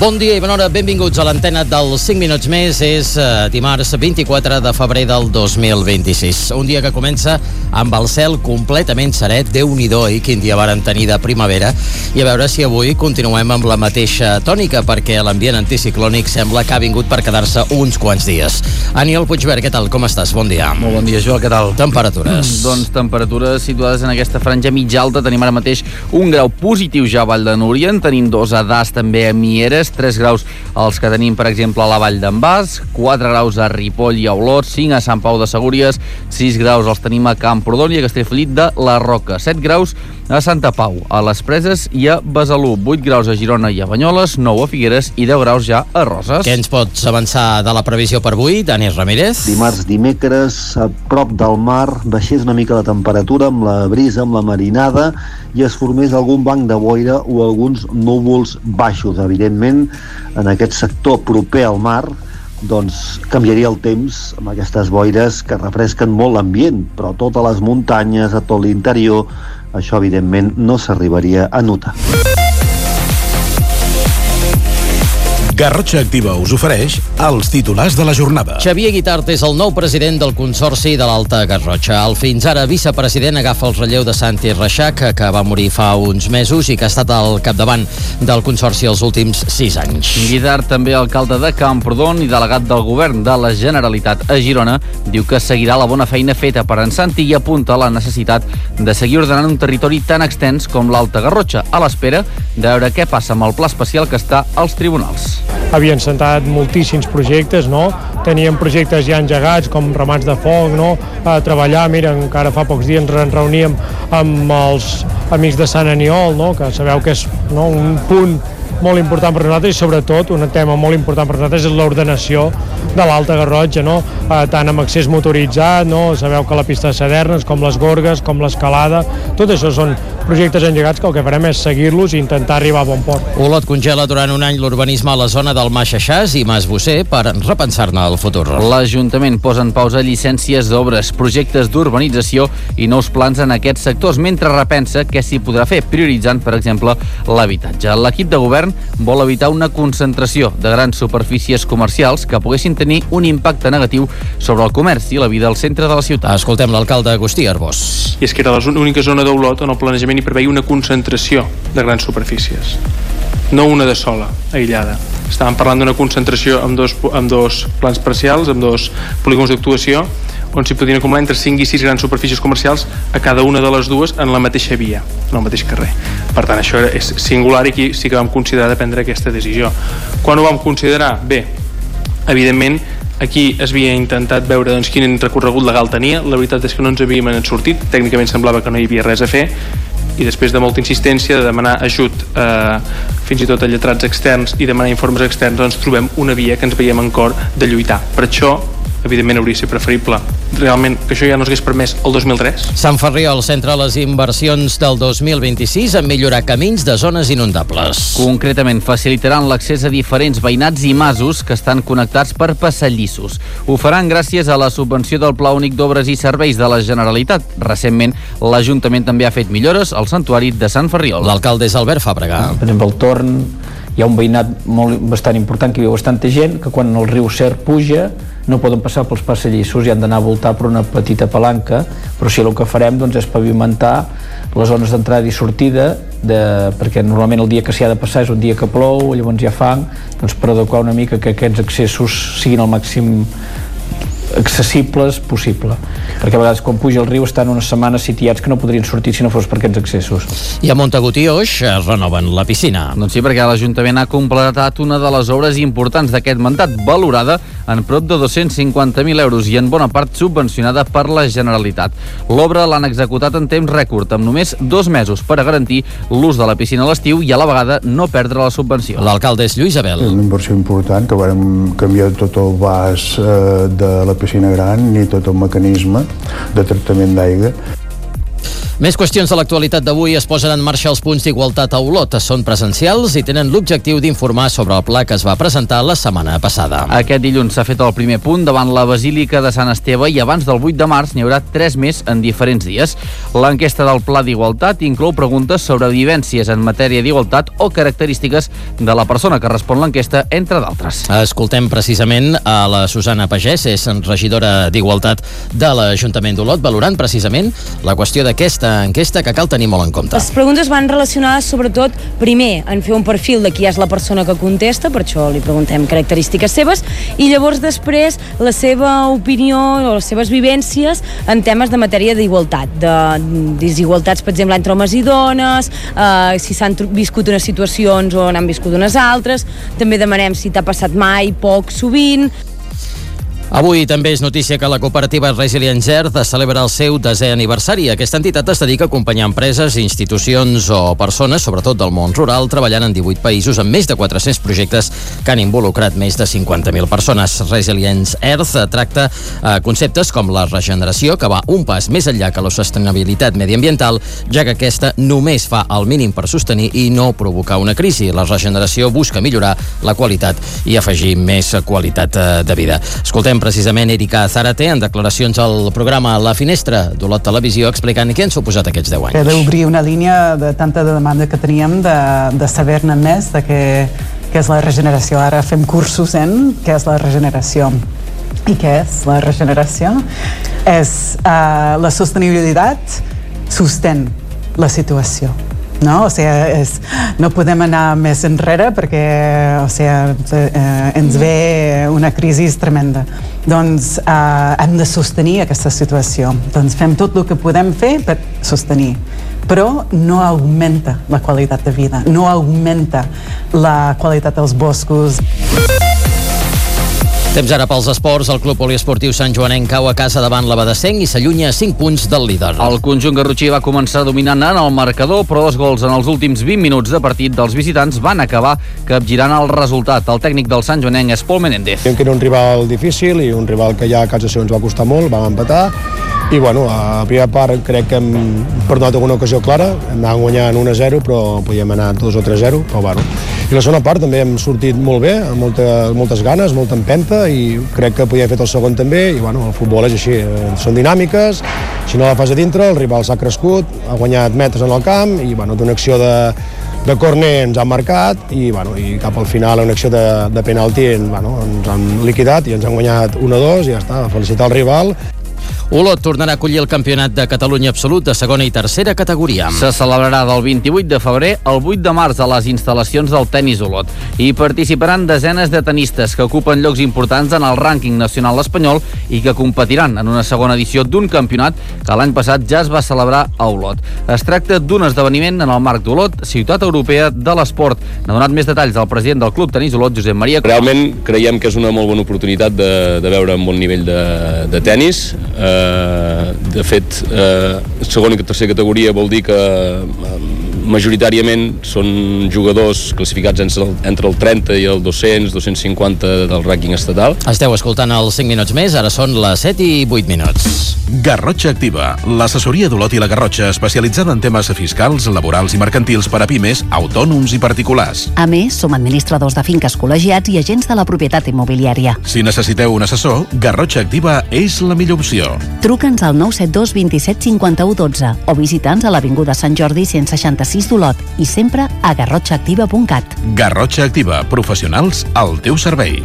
Bon dia i bona hora, benvinguts a l'antena dels 5 minuts més. És dimarts 24 de febrer del 2026. Un dia que comença amb el cel completament seret. Déu-n'hi-do, quin dia varen tenir de primavera. I a veure si avui continuem amb la mateixa tònica, perquè l'ambient anticiclònic sembla que ha vingut per quedar-se uns quants dies. Aniol Puigvert, què tal? Com estàs? Bon dia. Molt bon dia, Joel, què tal? Temperatures. Doncs temperatures situades en aquesta franja mitja alta. Tenim ara mateix 1 grau positiu ja a Vall de Núria, en tenim 2 a Das, també a Mieres, 3 graus els que tenim, per exemple, a la Vall d'en Bas, 4 graus a Ripoll i a Olot, 5 a Sant Pau de Segúries, 6 graus els tenim a Camprodon i a Castellfollit de la Roca, 7 graus a Santa Pau, a les Preses i a Besalú, 8 graus a Girona i a Banyoles, 9 a Figueres i 10 graus ja a Roses. Què ens pots avançar de la previsió per avui, Dani Ramírez? Dimarts, dimecres, a prop del mar, baixés una mica la temperatura amb la brisa, amb la marinada, i es formés algun banc de boira o alguns núvols baixos. Evidentment, en aquest sector proper al mar, doncs canviaria el temps amb aquestes boires que refresquen molt l'ambient, però a totes les muntanyes, a tot l'interior, això evidentment no s'arribaria a notar. Garrotxa Activa us ofereix els titulars de la jornada. Xavier Guitart és el nou president del Consorci de l'Alta Garrotxa. El fins ara vicepresident agafa el relleu de Santi Reixac, que va morir fa uns mesos i que ha estat al capdavant del Consorci els últims 6 anys. Guitart, també alcalde de Camprodon i delegat del govern de la Generalitat a Girona, diu que seguirà la bona feina feta per en Santi i apunta la necessitat de seguir ordenant un territori tan extens com l'Alta Garrotxa, a l'espera de veure què passa amb el pla especial que està als tribunals. Havien sentat moltíssims projectes, no? Teníem projectes ja engegats, com ramats de foc, no? A treballar, mira, encara fa pocs dies ens reuníem amb els amics de Sant Aniol, no? Que sabeu que és, no, un punt molt important per nosaltres, i sobretot un tema molt important per nosaltres és l'ordenació de l'Alta Garrotxa, no? Tant amb accés motoritzat, no? Sabeu que la pista de Sadernes, com les Gorgues, com l'escalada, tot això són projectes engegats que el que farem és seguir-los i intentar arribar a bon port. Olot congela durant un any l'urbanisme a la zona del Mas Xaxàs i Mas Bosser per repensar-ne el futur. L'Ajuntament posa en pausa llicències d'obres, projectes d'urbanització i nous plans en aquests sectors, mentre repensa què s'hi podrà fer, prioritzant, per exemple, l'habitatge. L'equip de govern vol evitar una concentració de grans superfícies comercials que poguessin tenir un impacte negatiu sobre el comerç i la vida al centre de la ciutat. Escoltem l'alcalde Agustí Arbós. I és que era l'única zona d'Olot on el planejament hi preveia una concentració de grans superfícies, no una de sola, aïllada. Estàvem parlant d'una concentració amb dos plans parcials, amb 2 polígons d'actuació, on s'hi podien acumular entre 5 i 6 grans superfícies comercials a cada una de les dues en la mateixa via, en el mateix carrer. Per tant, això és singular i aquí sí que vam considerar de prendre aquesta decisió. Quan ho vam considerar? Bé, evidentment, aquí es havia intentat veure doncs, quin recorregut legal tenia. La veritat és que no ens havíem sortit, tècnicament semblava que no hi havia res a fer, i després de molta insistència, de demanar ajut fins i tot a lletrats externs i demanar informes externs, doncs trobem una via que ens veiem en cor de lluitar. Per això, evidentment, hauria de ser preferible realment que això ja no s'hagués permès el 2003. Sant Ferriol centra les inversions del 2026 en millorar camins de zones inundables. Concretament, facilitaran l'accés a diferents veïnats i masos que estan connectats per passadissos. Ho faran gràcies a la subvenció del Pla Únic d'Obres i Serveis de la Generalitat. Recentment, l'Ajuntament també ha fet millores al santuari de Sant Ferriol. L'alcalde és Albert Fàbrega. Per exemple, al Torn hi ha un veïnat bastant important, que hi viu bastanta gent, que quan el riu Cer puja no poden passar pels passadissos i han d'anar a voltar per una petita palanca, però sí, el que farem doncs, és pavimentar les zones d'entrada i sortida, perquè normalment el dia que s'hi ha de passar és un dia que plou, llavors hi ha fang, doncs per adequar una mica que aquests accessos siguin al màxim accessibles possible, perquè a vegades quan puja el riu estan unes setmanes sitiats que no podrien sortir si no fos per aquests accessos. I a Montagut i Oix renoven la piscina. Doncs sí, perquè l'Ajuntament ha completat una de les obres importants d'aquest mandat, valorada en prop de 250.000 euros i en bona part subvencionada per la Generalitat. L'obra l'han executat en temps rècord, amb només 2 mesos per a garantir l'ús de la piscina a l'estiu i a la vegada no perdre la subvenció. L'alcalde és Lluís Abel. És una inversió important, que vàrem canviar tot el vas de la piscina gran i tot el mecanisme de tractament d'aigua. Més qüestions de l'actualitat d'avui. Es posen en marxa els punts d'igualtat a Olot. Són presencials i tenen l'objectiu d'informar sobre el pla que es va presentar la setmana passada. Aquest dilluns s'ha fet el primer punt davant la Basílica de Sant Esteve i abans del 8 de març n'hi haurà 3 més en diferents dies. L'enquesta del Pla d'Igualtat inclou preguntes sobre vivències en matèria d'igualtat o característiques de la persona que respon l'enquesta, entre d'altres. Escoltem precisament a la Susana Pagès, és regidora d'Igualtat de l'Ajuntament d'Olot, valorant precisament la qüestió d'aquesta enquesta que cal tenir molt en compte. Les preguntes van relacionades sobretot, primer, en fer un perfil de qui és la persona que contesta, per això li preguntem característiques seves, i llavors després la seva opinió o les seves vivències en temes de matèria d'igualtat, de desigualtats, per exemple, entre homes i dones, si s'han viscut unes situacions o n'han viscut unes altres, també demanem si t'ha passat mai, poc, sovint. Avui també és notícia que la cooperativa Resilience Earth celebra el seu 10è aniversari. Aquesta entitat es dedica a acompanyar empreses, institucions o persones, sobretot del món rural, treballant en 18 països amb més de 400 projectes que han involucrat més de 50.000 persones. Resilience Earth tracta conceptes com la regeneració, que va un pas més enllà que la sostenibilitat mediambiental, ja que aquesta només fa el mínim per sostenir i no provocar una crisi. La regeneració busca millorar la qualitat i afegir més qualitat de vida. Escoltem precisament Erika Zárate en declaracions al programa La Finestra d'Olot Televisió explicant què han suposat aquests 10 anys. D'obrir una línia de tanta demanda que teníem de saber-ne més de què és la regeneració. Ara fem cursos en què és la regeneració. I què és la regeneració? És la sostenibilitat sostén la situació. No? O sigui, no podem anar més enrere perquè ens ve una crisi tremenda. Doncs hem de sostenir aquesta situació. Doncs fem tot el que podem fer per sostenir. Però no augmenta la qualitat de vida, no augmenta la qualitat dels boscos. Temps ara pels esports. El Club Poliesportiu Sant Joanenc cau a casa davant l'Abadessenc i s'allunya a 5 punts del líder. El conjunt garrotxí va començar dominant en el marcador, però 2 gols en els últims 20 minuts de partit dels visitants van acabar capgirant el resultat. El tècnic del Sant Joanenc és Pol Menéndez. Que era un rival difícil i un rival que ja a casa seva ens va costar molt, vam empatar i bueno, a la primera part crec que hem perdut alguna ocasió clara, hem anat guanyant 1-0 però podíem anar 2 o 3-0, però bueno. I la segona part també hem sortit molt bé, amb moltes ganes, molta empenta i crec que podíem fer el segon també i bueno, el futbol és així, són dinàmiques, si no la fas a dintre el rival s'ha crescut, ha guanyat metres en el camp i bueno, d'una acció de córner ens han marcat i, bueno, i cap al final una acció de penalti bueno, ens han liquidat i ens han guanyat 1-2 i ja està, felicitar el rival. Olot tornarà a acollir el Campionat de Catalunya Absolut de segona i tercera categoria. Se celebrarà del 28 de febrer al 8 de març a les instal·lacions del Tenis Olot. Hi participaran desenes de tenistes que ocupen llocs importants en el rànquing nacional espanyol i que competiran en una segona edició d'un campionat que l'any passat ja es va celebrar a Olot. Es tracta d'un esdeveniment en el marc d'Olot, ciutat europea de l'esport. N'ha donat més detalls el president del Club Tenis Olot, Josep Maria. Realment creiem que és una molt bona oportunitat de veure un bon nivell de tenis. De fet, segona i tercera categoria vol dir que majoritàriament són jugadors classificats entre el 30 i el 200, 250 del rànquing estatal. Esteu escoltant els 5 minuts més, ara són les 7 i 8 minuts. Garrotxa Activa, l'assessoria d'Olot i la Garrotxa especialitzada en temes fiscals, laborals i mercantils per a pimes, autònoms i particulars. A més, som administradors de finques col·legiats i agents de la propietat immobiliària. Si necessiteu un assessor, Garrotxa Activa és la millor opció. Truca'ns al 972 27 51 12 o visita'ns a l'Avinguda Sant Jordi 166 d'Olot i sempre a garrotxaactiva.cat. Garrotxa Activa, professionals al teu servei.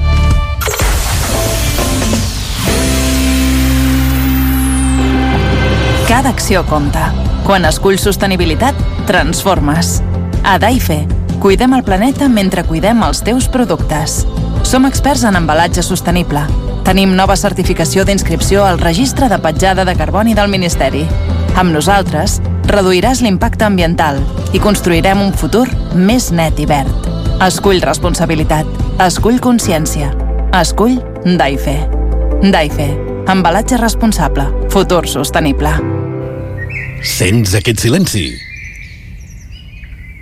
Cada acció compta. Quan esculls sostenibilitat, transformes. A Daife, cuidem el planeta mentre cuidem els teus productes. Som experts en embalatge sostenible. Tenim nova certificació d'inscripció al Registre de Petjada de Carboni del Ministeri. Amb nosaltres, reduiràs l'impacte ambiental i construirem un futur més net i verd. Escull responsabilitat. Escull consciència. Escull Daife. Daife. Embalatge responsable. Futur sostenible. Sents aquest silenci?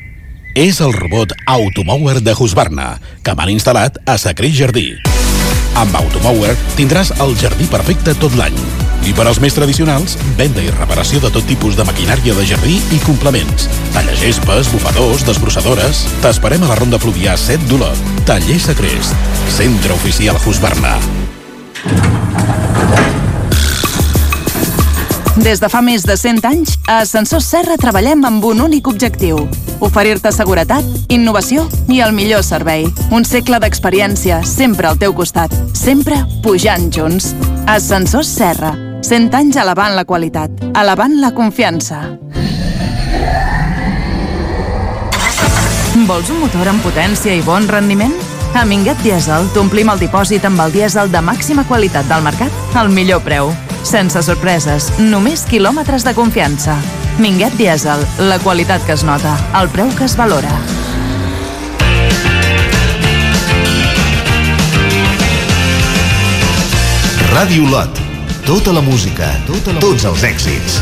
És el robot Automower de Husqvarna, que m'han instal·lat a Sacrés Jardí. Amb Automower tindràs el jardí perfecte tot l'any. I per als més tradicionals, venda i reparació de tot tipus de maquinària de jardí i complements. Tallagespas, bufadors, desbrossadores... T'esperem a la Ronda Fluvià 7 d'Olot. Taller Sacrest. Centre Oficial Husqvarna. Des de fa més de 100 anys, a Ascensors Serra treballem amb un únic objectiu: oferir-te seguretat, innovació i el millor servei. Un segle d'experiència, sempre al teu costat, sempre pujant junts. Ascensors Serra, 100 anys elevant la qualitat, elevant la confiança. Vols un motor amb potència i bon rendiment? A Minguet Diesel t'omplim el dipòsit amb el dièsel de màxima qualitat del mercat al millor preu. Sense sorpreses, només quilòmetres de confiança. Minguet Diesel, la qualitat que es nota, el preu que es valora. Ràdio Olot. Tota la música, tots els èxits.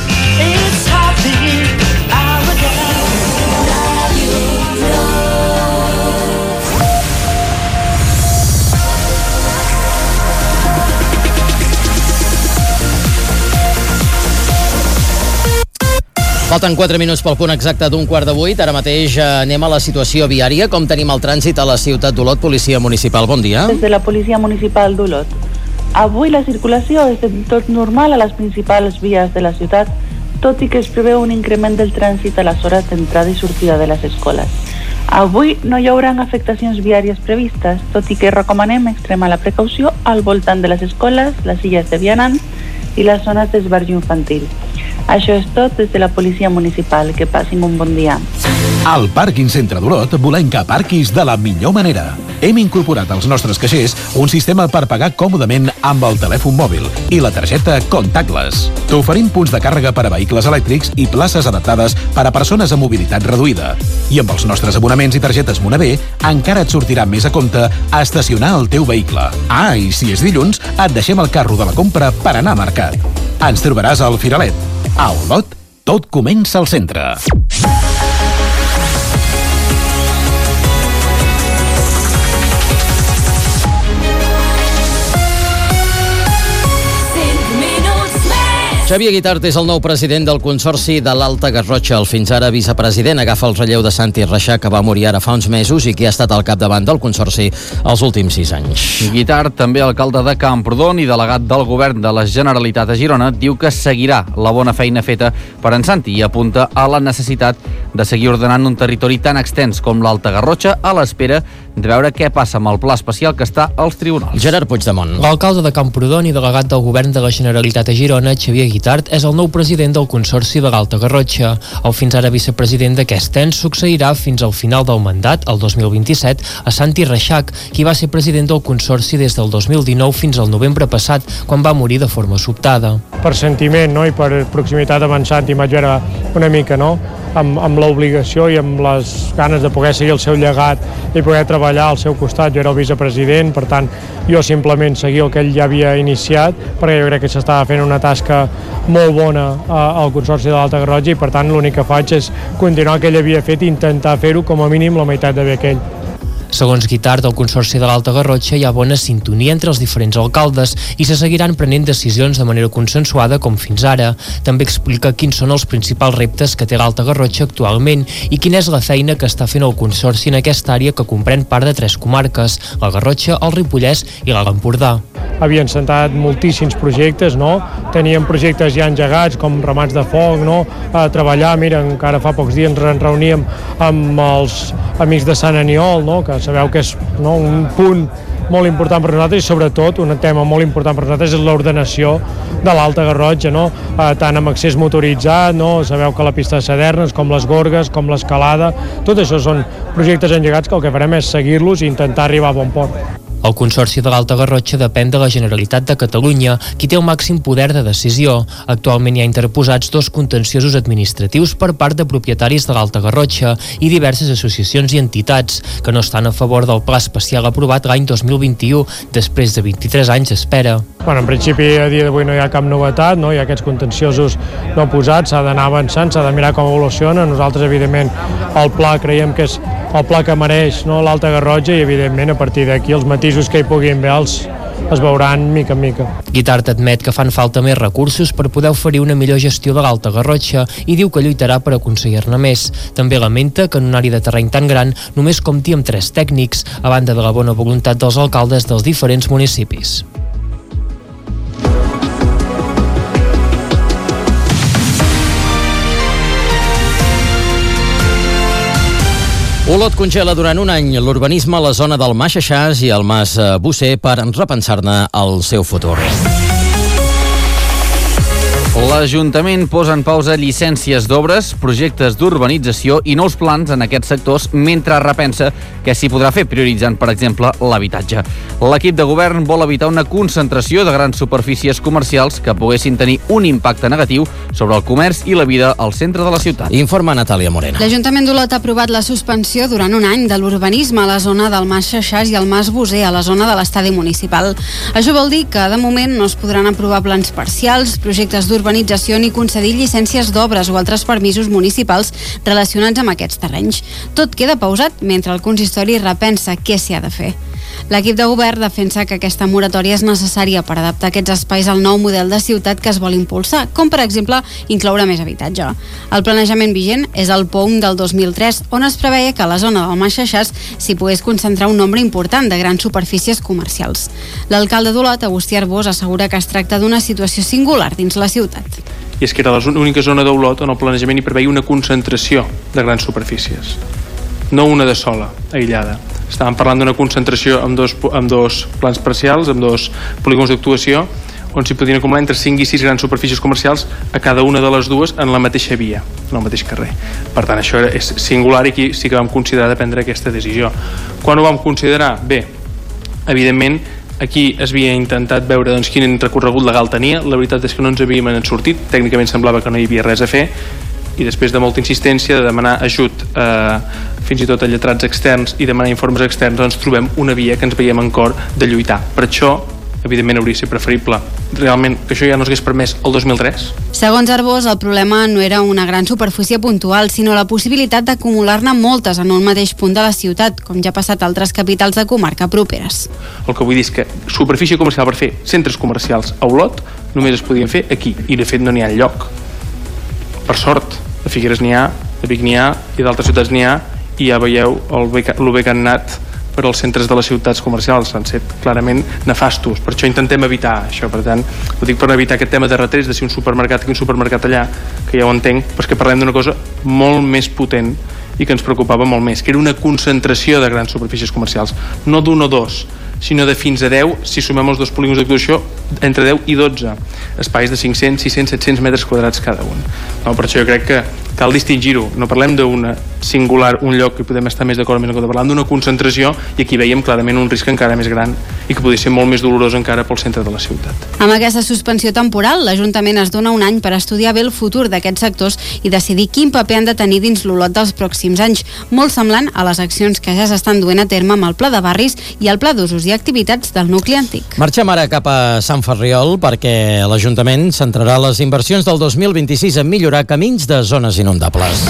Falten 4 minuts pel punt exacte d'un 7:15. Ara mateix anem a la situació viària. Com tenim el trànsit a la ciutat d'Olot? Policia Municipal, bon dia. Des de la Policia Municipal d'Olot. Avui la circulació és del tot normal a les principals vies de la ciutat, tot i que es preveu un increment del trànsit a les hores d'entrada i sortida de les escoles. Avui no hi haurà afectacions viàries previstes, tot i que recomanem extremar la precaució al voltant de les escoles, les illes de vianants i les zones d'esbarjo infantil. Això és tot des de la Policia Municipal. Que passin un bon dia. Al Pàrquing Centre d'Olot volem que aparquis de la millor manera. Hem incorporat als nostres caixers un sistema per pagar còmodament amb el telèfon mòbil i la targeta Contactless. T'oferim punts de càrrega per a vehicles elèctrics i places adaptades per a persones amb mobilitat reduïda. I amb els nostres abonaments i targetes Monavé encara et sortirà més a compte a estacionar el teu vehicle. Ah, i si és dilluns, et deixem el carro de la compra per anar a mercat. Ens trobaràs al Firalet. A Olot, tot comença al centre. Xavier Guitart és el nou president del Consorci de l'Alta Garrotxa. El fins ara vicepresident agafa el relleu de Santi Reixac, que va morir ara fa uns mesos i que ha estat al capdavant del Consorci els últims 6 anys. Guitart, també alcalde de Camprodon i delegat del govern de la Generalitat a Girona, diu que seguirà la bona feina feta per en Santi i apunta a la necessitat de seguir ordenant un territori tan extens com l'Alta Garrotxa a l'espera de veure què passa amb el pla especial que està als tribunals. Gerard Puigdemont. L'alcalde de Camprodon i delegat del govern de la Generalitat a Girona, Xavier Guitart, és el nou president del Consorci de l'Alta Garrotxa. El fins ara vicepresident d'aquest ens succeirà fins al final del mandat, el 2027, a Santi Reixac, qui va ser president del Consorci des del 2019 fins al novembre passat, quan va morir de forma sobtada. Per sentiment, no?, i per proximitat amb en Santi, vaig veure una mica, no?, amb l'obligació i amb les ganes de poder seguir el seu llegat i poder treballar al seu costat. Jo era el vicepresident, per tant, jo simplement seguia el que ell ja havia iniciat, perquè jo crec que s'estava fent una tasca molt bona al Consorci de l'Alta Garrotxa i, per tant, l'únic que faig és continuar el que ell havia fet i intentar fer-ho com a mínim la meitat de bé que ell. Segons Guitart, al Consorci de l'Alta Garrotxa hi ha bona sintonia entre els diferents alcaldes i se seguiran prenent decisions de manera consensuada com fins ara. També explica quins són els principals reptes que té l'Alta Garrotxa actualment i quina és la feina que està fent el Consorci en aquesta àrea que comprèn part de 3 comarques, la Garrotxa, el Ripollès i l'Alt Empordà. Havien sentat moltíssims projectes, no? Teníem projectes ja engegats, com ramats de foc, no? A treballar, mira, encara fa pocs dies ens reuníem amb els amics de Sant Aniol, no?, que sabeu que és, no, un punt molt important per nosaltres i sobretot un tema molt important per nosaltres és l'ordenació de l'Alta Garrotxa, no? Tant amb accés motoritzat, no? Sabeu que la pista de Sadernes, com les Gorgues, com l'escalada, tot això són projectes engegats que el que farem és seguir-los i intentar arribar a bon port. El Consorci de l'Alta Garrotxa depèn de la Generalitat de Catalunya, qui té el màxim poder de decisió. Actualment hi ha interposats 2 contenciosos administratius per part de propietaris de l'Alta Garrotxa i diverses associacions i entitats que no estan a favor del pla especial aprovat l'any 2021, després de 23 anys d'espera. Bueno, en principi, a dia d'avui no hi ha cap novetat, no? Hi ha aquests contenciosos no posats, s'ha d'anar avançant, s'ha de mirar com evoluciona. Nosaltres, evidentment, el pla creiem que és el pla que mereix, no?, l'Alta Garrotxa i, evidentment, a partir d'aquí els matisos que hi puguin haver els es veuran mica en mica. Guitart admet que fan falta més recursos per poder oferir una millor gestió de l'Alta Garrotxa i diu que lluitarà per aconseguir-ne més. També lamenta que en una àrea de terreny tan gran només compti amb 3 tècnics, a banda de la bona voluntat dels alcaldes dels diferents municipis. Olot congela durant un any l'urbanisme a la zona del Mas Xaxàs i el Mas Bosser per repensar-ne el seu futur. L'Ajuntament posa en pausa llicències d'obres, projectes d'urbanització i nous plans en aquests sectors mentre repensa què s'hi podrà fer, prioritzant, per exemple, l'habitatge. L'equip de govern vol evitar una concentració de grans superfícies comercials que poguessin tenir un impacte negatiu sobre el comerç i la vida al centre de la ciutat. Informa Natàlia Morena. L'Ajuntament d'Olot ha aprovat la suspensió durant un any de l'urbanisme a la zona del Mas Xaxàs i el Mas Bosser, a la zona de l'estadi municipal. Això vol dir que, de moment, no es podran aprovar plans parcials, projectes d'urbanització ni concedir llicències d'obres o altres permisos municipals relacionats amb aquests terrenys. Tot queda pausat mentre el consistori repensa què s'hi ha de fer. L'equip de govern defensa que aquesta moratòria és necessària per adaptar aquests espais al nou model de ciutat que es vol impulsar, com per exemple incloure més habitatge. El planejament vigent és el POUM del 2003, on es preveia que a la zona del Mas Xaxàs s'hi pogués concentrar un nombre important de grans superfícies comercials. L'alcalde d'Olot, Agustí Arbós, assegura que es tracta d'una situació singular dins la ciutat. I és que era l'única zona d'Olot on el planejament hi preveia una concentració de grans superfícies, no una de sola, aïllada. Estàvem parlant d'una concentració amb dos plans parcials, amb 2 polígons d'actuació, on s'hi podien acumular entre 5 i 6 grans superfícies comercials a cada una de les dues en la mateixa via, en el mateix carrer. Per tant, això és singular i aquí sí que vam considerar de prendre aquesta decisió. Quan ho vam considerar? Bé, evidentment, aquí es havia intentat veure quin recorregut legal tenia. La veritat és que no ens havíem sortit, tècnicament semblava que no hi havia res a fer, i després de molta insistència, de demanar ajut fins i tot a lletrats externs i demanar informes externs, doncs trobem una via que ens veiem en cor de lluitar. Per això, evidentment, hauria de ser preferible realment que això ja no s'hagués permès el 2003. Segons Arbós, el problema no era una gran superfície puntual, sinó la possibilitat d'acumular-ne moltes en un mateix punt de la ciutat, com ja ha passat a altres capitals de comarca properes. El que vull dir és que superfície comercial per fer centres comercials a Olot només es podien fer aquí, i de fet no n'hi ha enlloc. Per sort, a Figueres n'hi ha, a Vic n'hi ha i d'altres ciutats n'hi ha, i ja veieu el bé que han anat per als centres de les ciutats comercials, han set clarament nefastos. Per això intentem evitar això. Per tant, ho dic per evitar aquest tema de retrets de si un supermercat aquí, un supermercat allà, que ja ho entenc, però és que parlem d'una cosa molt més potent i que ens preocupava molt més, que era una concentració de grans superfícies comercials, no d'un o dos, sinó de fins a 10, si sumem els 2 polígons d'actuació, entre 10 i 12 espais de 500, 600, 700 metres quadrats cada un. No, per això jo crec que cal distingir-ho. No parlem d'una singular, un lloc que podem estar més d'acord amb el que parlem d'una concentració, i aquí veiem clarament un risc encara més gran i que podria ser molt més dolorós encara pel centre de la ciutat. Amb aquesta suspensió temporal, l'Ajuntament es dona un any per estudiar bé el futur d'aquests sectors i decidir quin paper han de tenir dins l'Olot dels pròxims anys, molt semblant a les accions que ja s'estan duent a terme amb el Pla de Barris i el Pla d'Usos i Activitats del nucli antic. Marxem ara cap a Sant Ferriol perquè l'Ajuntament centrarà les inversions del 2026 en millorar camins de zones inundables.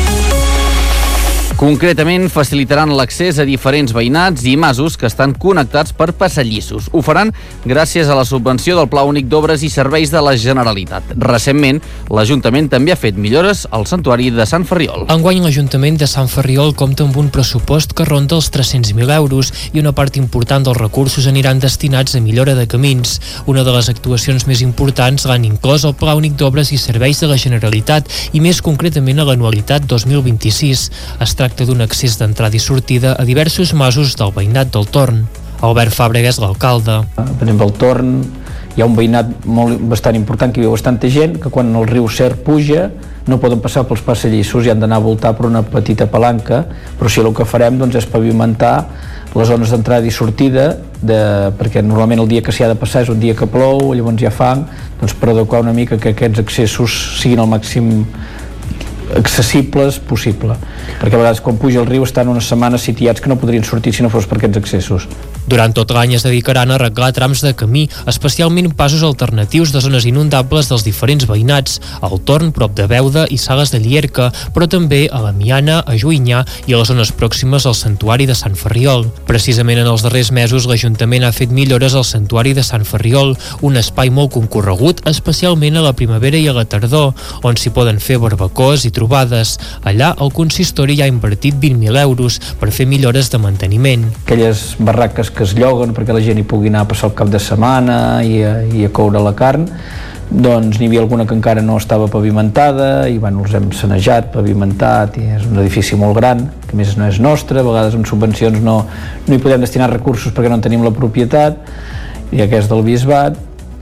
Concretament, facilitaran l'accés a diferents veïnats i masos que estan connectats per passadissos. Ho faran gràcies a la subvenció del Pla Únic d'Obres i Serveis de la Generalitat. Recentment, l'Ajuntament també ha fet millores al santuari de Sant Ferriol. Enguany, l'Ajuntament de Sant Ferriol compta amb un pressupost que ronda els 300.000 euros i una part important dels recursos aniran destinats a millora de camins. Una de les actuacions més importants l'han inclòs el Pla Únic d'Obres i Serveis de la Generalitat i més concretament a l'anualitat 2026. Es tracta d'un accés d'entrada i sortida a diversos masos del veïnat del Torn. Albert Fàbrega és l'alcalde. Per exemple, al Torn hi ha un veïnat bastant important que viu bastanta gent, que quan el riu Cer puja no poden passar pels passadissos i han d'anar a voltar per una petita palanca, però sí, el que farem és pavimentar les zones d'entrada i sortida, perquè normalment el dia que s'hi ha de passar és un dia que plou, llavors hi ha fang, per adequar una mica que aquests accessos siguin al màxim accessibles possible, perquè a vegades quan puja el riu estan unes setmanes sitiats que no podrien sortir si no fos per aquests accessos. Durant tot l'any es dedicaran a arreglar trams de camí, especialment passos alternatius de zones inundables dels diferents veïnats, al Torn, prop de Beuda i Sales de Llierca, però també a la Miana, a Juinyà i a les zones pròximes al Santuari de Sant Ferriol. Precisament en els darrers mesos l'Ajuntament ha fet millores al Santuari de Sant Ferriol, un espai molt concorregut, especialment a la primavera i a la tardor, on s'hi poden fer barbacoes i trobades. Allà el consistori ja ha invertit 20.000 euros per fer millores de manteniment. Aquelles barraques que es lloguen perquè la gent hi pugui anar a passar el cap de setmana i a coure la carn, doncs n'hi havia alguna que encara no estava pavimentada i els hem sanejat, pavimentat, i és un edifici molt gran, que a més no és nostre, a vegades amb subvencions no hi podem destinar recursos perquè no en tenim la propietat, i aquest del Bisbat,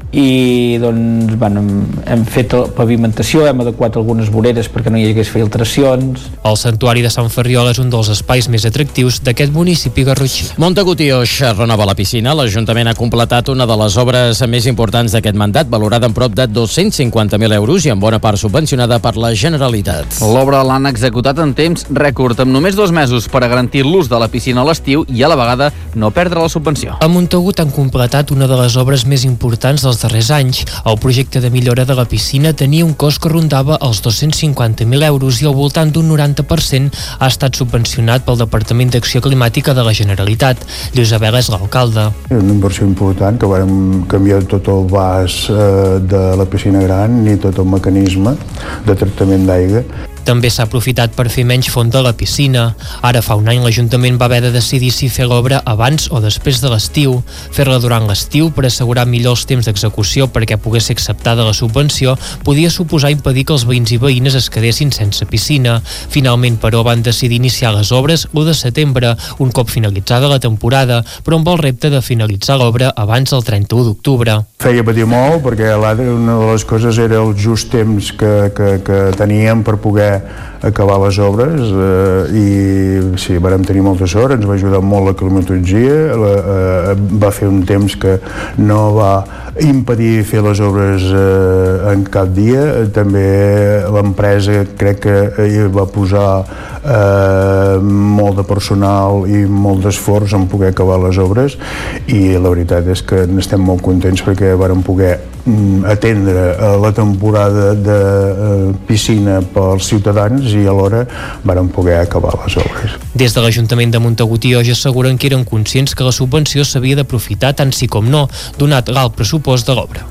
i doncs hem fet pavimentació, hem adequat algunes voreres perquè no hi hagués filtracions. El Santuari de Sant Ferriol és un dels espais més atractius d'aquest municipi garrotxí. Montagut i Oix renova la piscina. L'Ajuntament ha completat una de les obres més importants d'aquest mandat, valorada en prop de 250.000 euros i en bona part subvencionada per la Generalitat. L'obra l'han executat en temps rècord, amb només 2 mesos per a garantir l'ús de la piscina a l'estiu i a la vegada no perdre la subvenció. A Montagut han completat una de les obres més importants dels darrers anys. El projecte de millora de la piscina tenia un cost que rondava els 250.000 euros i al voltant d'un 90% ha estat subvencionat pel Departament d'Acció Climàtica de la Generalitat. Lluís Abela és l'alcalde. Una inversió important, que vam canviar tot el vas de la piscina gran i tot el mecanisme de tractament d'aigua. També s'ha aprofitat per fer menys fons de la piscina. Ara fa un any l'Ajuntament va haver de decidir si fer l'obra abans o després de l'estiu. Fer-la durant l'estiu per assegurar millor els temps d'execució perquè pogués ser acceptada la subvenció podia suposar impedir que els veïns i veïnes es quedessin sense piscina. Finalment, però, van decidir iniciar les obres l'1 de setembre, un cop finalitzada la temporada, però amb el repte de finalitzar l'obra abans del 31 d'octubre. Feia patir molt perquè una de les coses era el just temps que teníem per poder acabar les obres i sí, vam tenir molta sort, ens va ajudar molt la climatologia, va fer un temps que no va impedir fer les obres en cap dia. També l'empresa crec que va posar molt de personal i molt d'esforç en poder acabar les obres i la veritat és que n'estem molt contents perquè vàrem poder atendre la temporada de piscina pels ciutadans i alhora vàrem poder acabar les obres. Des de l'Ajuntament de Montagut i Oix asseguren que eren conscients que la subvenció s'havia d'aprofitar tant sí com no, donat l'alt pressupost de l'obra.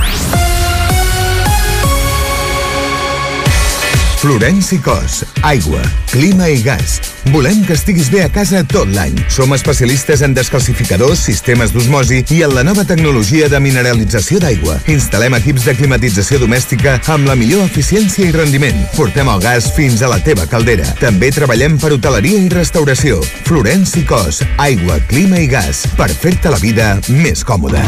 Florenci Cos, aigua, clima i gas. Volem que estiguis bé a casa tot l'any. Som especialistes en descalcificadors, sistemes d'osmosi i en la nova tecnologia de mineralització d'aigua. Instal·lem equips de climatització domèstica amb la millor eficiència i rendiment. Portem el gas fins a la teva caldera. També treballem per hoteleria i restauració. Florenci Cos, aigua, clima i gas. Per fer-te la vida més còmoda.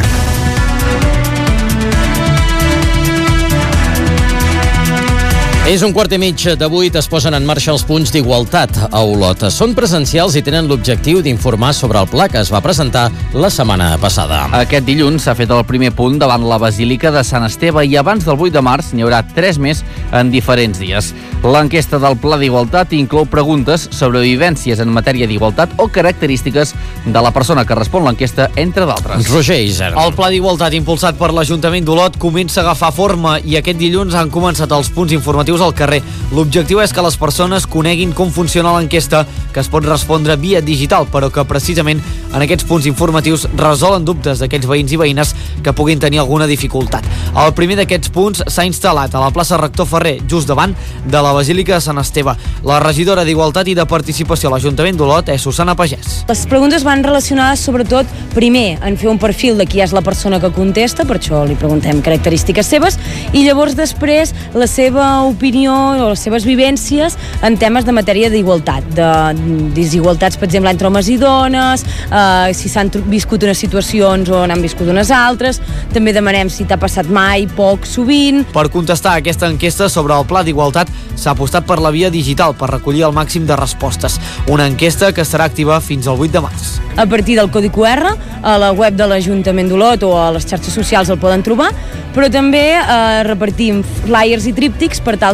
És 7:15 es posen en marxa els punts d'igualtat a Olot. Són presencials i tenen l'objectiu d'informar sobre el pla que es va presentar la setmana passada. Aquest dilluns s'ha fet el primer punt davant la Basílica de Sant Esteve i abans del 8 de març n'hi haurà 3 més en diferents dies. L'enquesta del Pla d'Igualtat inclou preguntes sobre vivències en matèria d'igualtat o característiques de la persona que respon l'enquesta, entre d'altres. Roger Isern. El Pla d'Igualtat impulsat per l'Ajuntament d'Olot comença a agafar forma i aquest dilluns han començat els punts informatius al carrer. L'objectiu és que les persones coneguin com funciona l'enquesta, que es pot respondre via digital, però que precisament en aquests punts informatius resolen dubtes d'aquells veïns i veïnes que puguin tenir alguna dificultat. El primer d'aquests punts s'ha instal·lat a la plaça Rector Ferrer, just davant de la Basílica de Sant Esteve. La regidora d'Igualtat i de Participació a l'Ajuntament d'Olot és Susana Pagès. Les preguntes van relacionades sobretot, primer, en fer un perfil de qui és la persona que contesta, per això li preguntem característiques seves, i llavors després la seva opinió o les seves vivències en temes de matèria d'igualtat, de desigualtats, per exemple, entre homes i dones, si s'han viscut unes situacions o n'han viscut unes altres. També demanem si t'ha passat mai, poc, sovint. Per contestar aquesta enquesta sobre el Pla d'Igualtat s'ha apostat per la via digital per recollir el màxim de respostes. Una enquesta que estarà activa fins al 8 de març. A partir del codi QR, a la web de l'Ajuntament d'Olot o a les xarxes socials el poden trobar, però també repartim flyers i tríptics per tal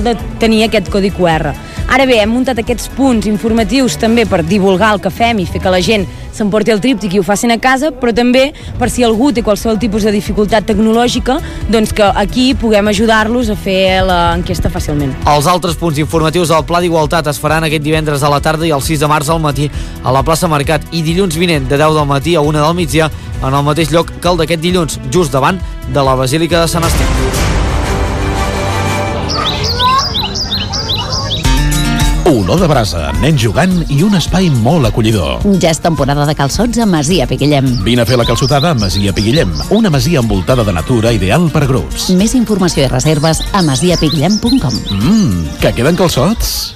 de tenir aquest codi QR. Ara bé, hem muntat aquests punts informatius també per divulgar el que fem i fer que la gent s'emporti el tríptic i ho facin a casa, però també per si algú té qualsevol tipus de dificultat tecnològica, doncs que aquí puguem ajudar-los a fer l'enquesta fàcilment. Els altres punts informatius del Pla d'Igualtat es faran aquest divendres a la tarda i el 6 de març al matí a la plaça Mercat i dilluns vinent de 10 del matí a 1 del migdia en el mateix lloc que el d'aquest dilluns, just davant de la Basílica de Sant Esteve. Olor de brasa, nens jugant i un espai molt acollidor. Ja és temporada de calçots a Masia Piguillem. Vine a fer la calçotada a Masia Piguillem, una masia envoltada de natura ideal per a grups. Més informació i reserves a masiapiguillem.com. Que queden calçots?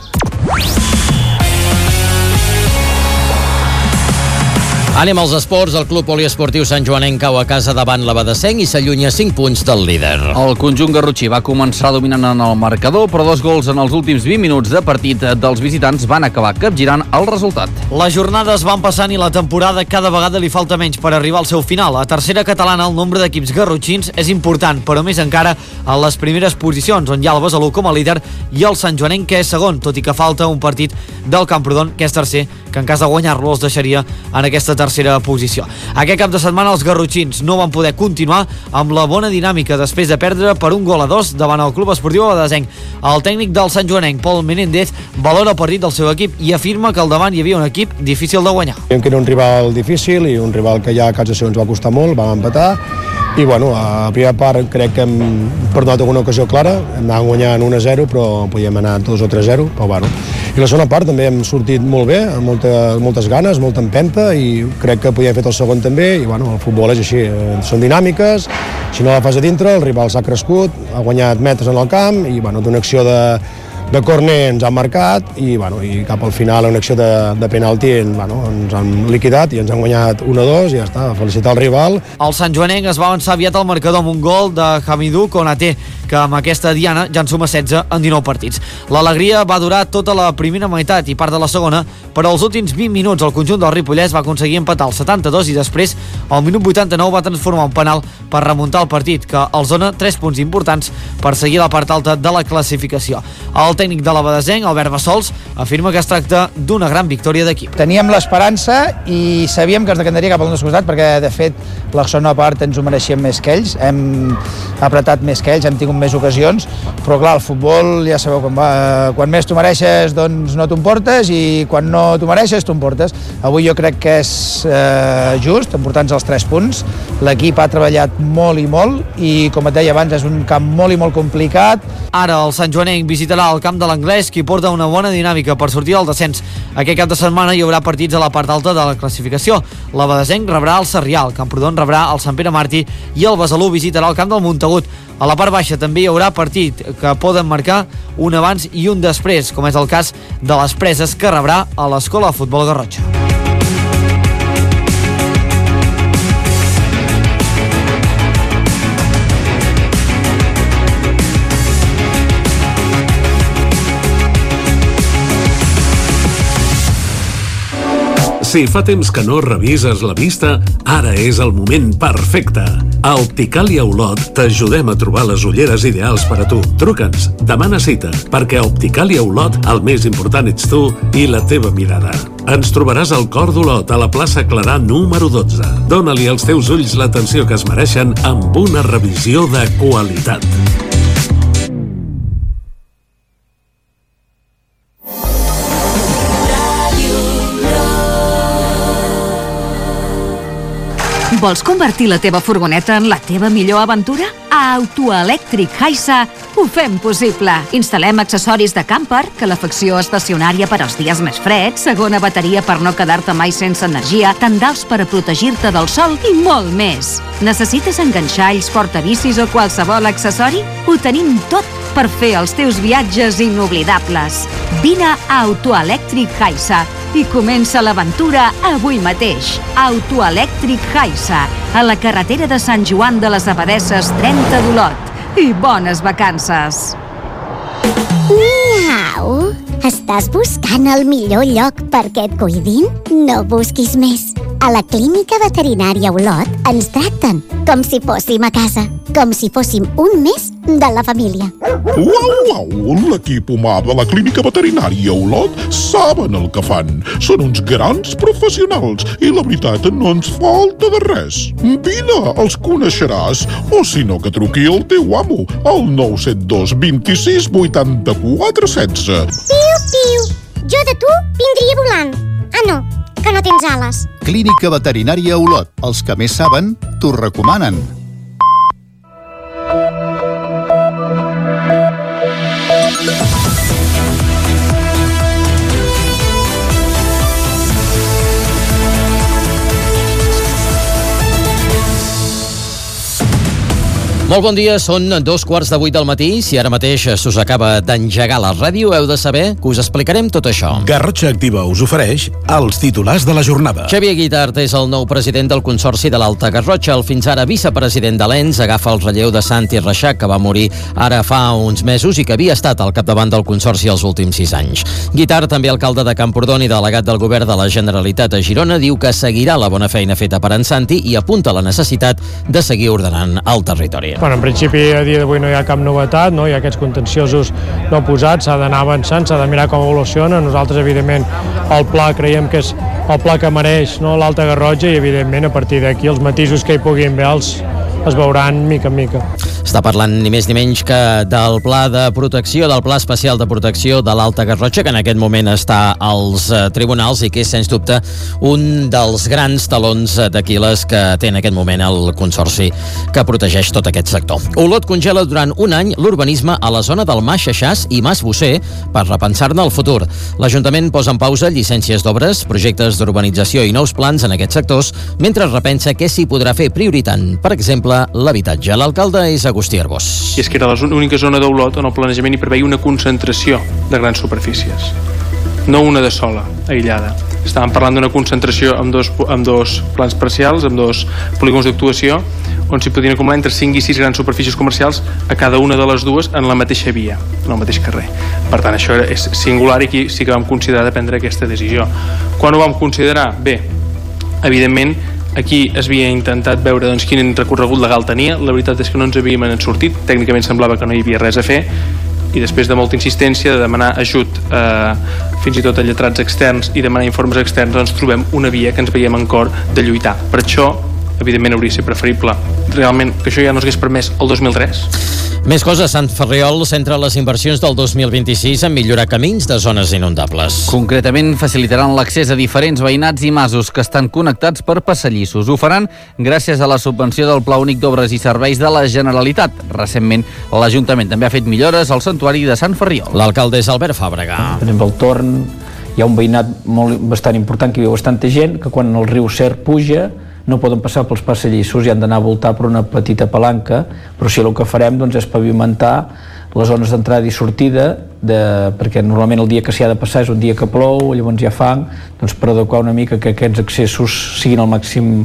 Anem als esports. El Club Poliesportiu Sant Joanenc cau a casa davant la Badesenc i s'allunya 5 punts del líder. El conjunt garrotxí va començar dominant en el marcador, però 2 gols en els últims 20 minuts de partit dels visitants van acabar capgirant el resultat. Les jornades van passant i la temporada cada vegada li falta menys per arribar al seu final. A tercera catalana el nombre d'equips garrotxins és important, però més encara a les primeres posicions, on hi ha el Besalú com a líder i el Sant Joanenc, que és segon, tot i que falta un partit del Camprodon, que és tercer, que en cas de guanyar-lo els deixaria en aquesta tercera posició. Aquest cap de setmana els garrotxins no van poder continuar amb la bona dinàmica després de perdre per 1-2 davant el Club Esportiu Badesenc. El tècnic del Sant Joanenc, Pol Menéndez, valora el partit del seu equip i afirma que al davant hi havia un equip difícil de guanyar. Que era un rival difícil i un rival que ja a casa seu ens va costar molt, vam empatar i bueno, a la primera part crec que hem perdut alguna ocasió clara, hem anat guanyant 1-0 però podíem anar 2 o 3-0, però bueno. I la segona part també hem sortit molt bé, amb moltes ganes, molta empenta i crec que podíem fer el segon també i bueno, el futbol és així, són dinàmiques, si no la fas a dintre el rival s'ha crescut, ha guanyat metres en el camp i bueno, d'una acció de córner ens han marcat i, bueno, i cap al final una acció de penalti ens han liquidat i ens han guanyat 1-2 i ja està, felicitar el rival. El Sant Joanenc es va avançar aviat al marcador amb un gol de Hamidou Konaté, que amb aquesta diana ja en suma 16 en 19 partits. L'alegria va durar tota la primera meitat i part de la segona, però als últims 20 minuts el conjunt del Ripollès va aconseguir empatar el 72 i després, al minut 89, va transformar un penal per remuntar el partit, que els dona 3 punts importants per seguir la part alta de la classificació. El tècnic de la Badesenc, Albert Bassols, afirma que es tracta d'una gran victòria d'equip. Teníem l'esperança i sabíem que es decantaria cap al nostre costat perquè, de fet, la segona part ens ho mereixíem més que ells, hem apretat més que ells, hem tingut més ocasions, però clar, el futbol ja sabeu com va, quan més t'ho mereixes doncs no t'ho emportes i quan no t'ho mereixes t'ho emportes. Avui jo crec que és just emportar-nos els 3 punts, l'equip ha treballat molt i com et deia abans és un camp molt i molt complicat. Ara el Sant Joanenc visitarà el camp de l'Anglès, qui porta una bona dinàmica per sortir del descens. Aquest cap de setmana hi haurà partits a la part alta de la classificació. La Badesenc rebrà el Sarrià, el Camprodon rebrà el Sant Pere Martí i el Besalú visitarà el camp del Montagut. A la part baixa també hi haurà partit que poden marcar un abans i un després, com és el cas de les Preses, que rebrà a l'Escola de Futbol Garrotxa. Si fa temps que no revises la vista, ara és el moment perfecte. A Opticàlia Olot t'ajudem a trobar les ulleres ideals per a tu. Truca'ns, demana cita, perquè a Opticàlia Olot el més important ets tu i la teva mirada. Ens trobaràs al cor d'Olot, a la plaça Clarà número 12. Dóna-li als teus ulls l'atenció que es mereixen amb una revisió de qualitat. Vols convertir la teva furgoneta en la teva millor aventura? A Autoelèctric Haisa ho fem possible. Instal·lem accessoris de camper, calefacció estacionària per als dies més freds, segona bateria per no quedar-te mai sense energia, tendals per a protegir-te del sol i molt més. Necessites enganxalls, portabicis o qualsevol accessori? Ho tenim tot per fer els teus viatges inoblidables. Vine a Autoelèctric Haisa i comença l'aventura avui mateix. Autoelèctric Haisa, a la carretera de Sant Joan de les Abadesses 30 d'Olot. I bones vacances! Miau! Estàs buscant el millor lloc perquè et cuidin? No busquis més. A la Clínica Veterinària Olot ens tracten com si fóssim a casa, com si fóssim un més de la família. Uau! L'equip humà de la Clínica Veterinària Olot saben el que fan. Són uns grans professionals i la veritat no ens falta de res. Vine, els coneixeràs. O si no, que truqui el teu amo al 972 26 84 16. Piu, piu! Jo de tu vindria volant. Ah, no, que no tens ales. Clínica Veterinària Olot. Els que més saben, t'ho recomanen. Molt bon dia, són 2:15 del matí. Si ara mateix s'us acaba d'engegar la ràdio, heu de saber que us explicarem tot això. Garrotxa Activa us ofereix els titulars de la jornada. Xavier Guitart és el nou president del Consorci de l'Alta Garrotxa. El fins ara vicepresident de l'ENS agafa el relleu de Santi Reixac, que va morir ara fa uns mesos i que havia estat al capdavant del Consorci els últims 6 anys. Guitart, també alcalde de Camprodon i delegat del govern de la Generalitat a Girona, diu que seguirà la bona feina feta per en Santi i apunta la necessitat de seguir ordenant el territori. Bueno, en principi a dia d'avui no hi ha cap novetat, no? Hi ha aquests contenciosos no posats, s'ha d'anar avançant, s'ha de mirar com evoluciona. Nosaltres, evidentment, el pla creiem que és el pla que mereix, no? l'Alta Garrotxa, i evidentment a partir d'aquí els matisos que hi puguin haver es veuran mica en mica. Està parlant ni més ni menys que del pla de protecció, del pla especial de protecció de l'Alta Garrotxa, que en aquest moment està als tribunals i que és, sens dubte, un dels grans talons d'Aquil·les que té en aquest moment el Consorci que protegeix tot aquest sector. Olot congela durant un any l'urbanisme a la zona del Mas Xaxàs i Mas Bosser per repensar-ne el futur. L'Ajuntament posa en pausa llicències d'obres, projectes d'urbanització i nous plans en aquests sectors, mentre repensa què s'hi podrà fer prioritant, per exemple, l'habitatge. L'alcalde és Agustí Arbós. I és que era l'única zona d'Olot on el planejament hi preveia una concentració de grans superfícies, no una de sola, aïllada. Estàvem parlant d'una concentració amb dos plans parcials, amb dos polígons d'actuació, on s'hi podien acumular entre 5 i 6 grans superfícies comercials a cada una de les dues en la mateixa via, en el mateix carrer. Per tant, això és singular i aquí sí que vam considerar de prendre aquesta decisió. Quan ho vam considerar? Bé, evidentment, aquí es havia intentat veure doncs, quin recorregut legal tenia. La veritat és que no ens havíem sortit, tècnicament semblava que no hi havia res a fer, i després de molta insistència, de demanar ajut fins i tot a lletrats externs i demanar informes externs, doncs trobem una via que ens veiem en cor de lluitar. Per això, evidentment, hauria de ser preferible realment que això ja no s'hagués permès el 2003. Més coses, Sant Ferriol centra les inversions del 2026 en millorar camins de zones inundables. Concretament, facilitaran l'accés a diferents veïnats i masos que estan connectats per passadissos. Ho faran gràcies a la subvenció del Pla Únic d'Obres i Serveis de la Generalitat. Recentment, l'Ajuntament també ha fet millores al santuari de Sant Ferriol. L'alcalde és Albert Fàbrega. Per exemple, al Torn hi ha un veïnat bastant important, que hi viu bastanta gent, que quan el riu Cer puja no poden passar pels passadissos i han d'anar a voltar per una petita palanca, però sí, el que farem doncs, és pavimentar les zones d'entrada i sortida, perquè normalment el dia que s'hi ha de passar és un dia que plou, llavors hi ha fang, doncs per adequar una mica que aquests accessos siguin al màxim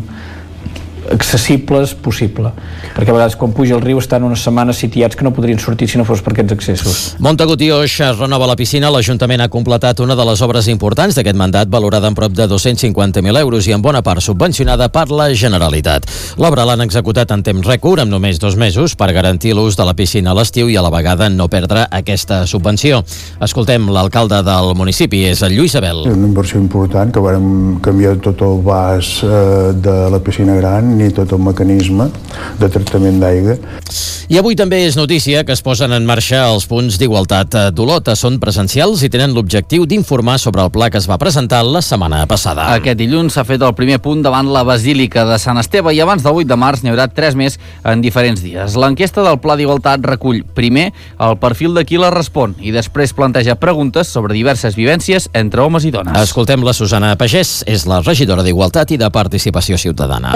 accessibles possible, perquè a vegades quan puja el riu estan unes setmanes sitiats que no podrien sortir si no fos per aquests accessos. Montagut i Oix es renova la piscina. L'Ajuntament ha completat una de les obres importants d'aquest mandat, valorada en prop de 250.000 euros i en bona part subvencionada per la Generalitat. L'obra l'han executat en temps rècord, amb només 2 mesos, per garantir l'ús de la piscina a l'estiu i a la vegada no perdre aquesta subvenció. Escoltem l'alcalde del municipi, és el Lluís Abel. Una inversió important, que vàrem canviar tot el vas de la piscina gran i tot el mecanisme de tractament d'aigua. I avui també és notícia que es posen en marxa els punts d'igualtat d'Olot. Són presencials i tenen l'objectiu d'informar sobre el pla que es va presentar la setmana passada. Aquest dilluns s'ha fet el primer punt davant la Basílica de Sant Esteve i abans del 8 de març n'hi haurà 3 més en diferents dies. L'enquesta del Pla d'Igualtat recull primer el perfil de qui la respon i després planteja preguntes sobre diverses vivències entre homes i dones. Escoltem la Susana Pagès, és la regidora d'Igualtat i de Participació Ciutadana. Les preguntes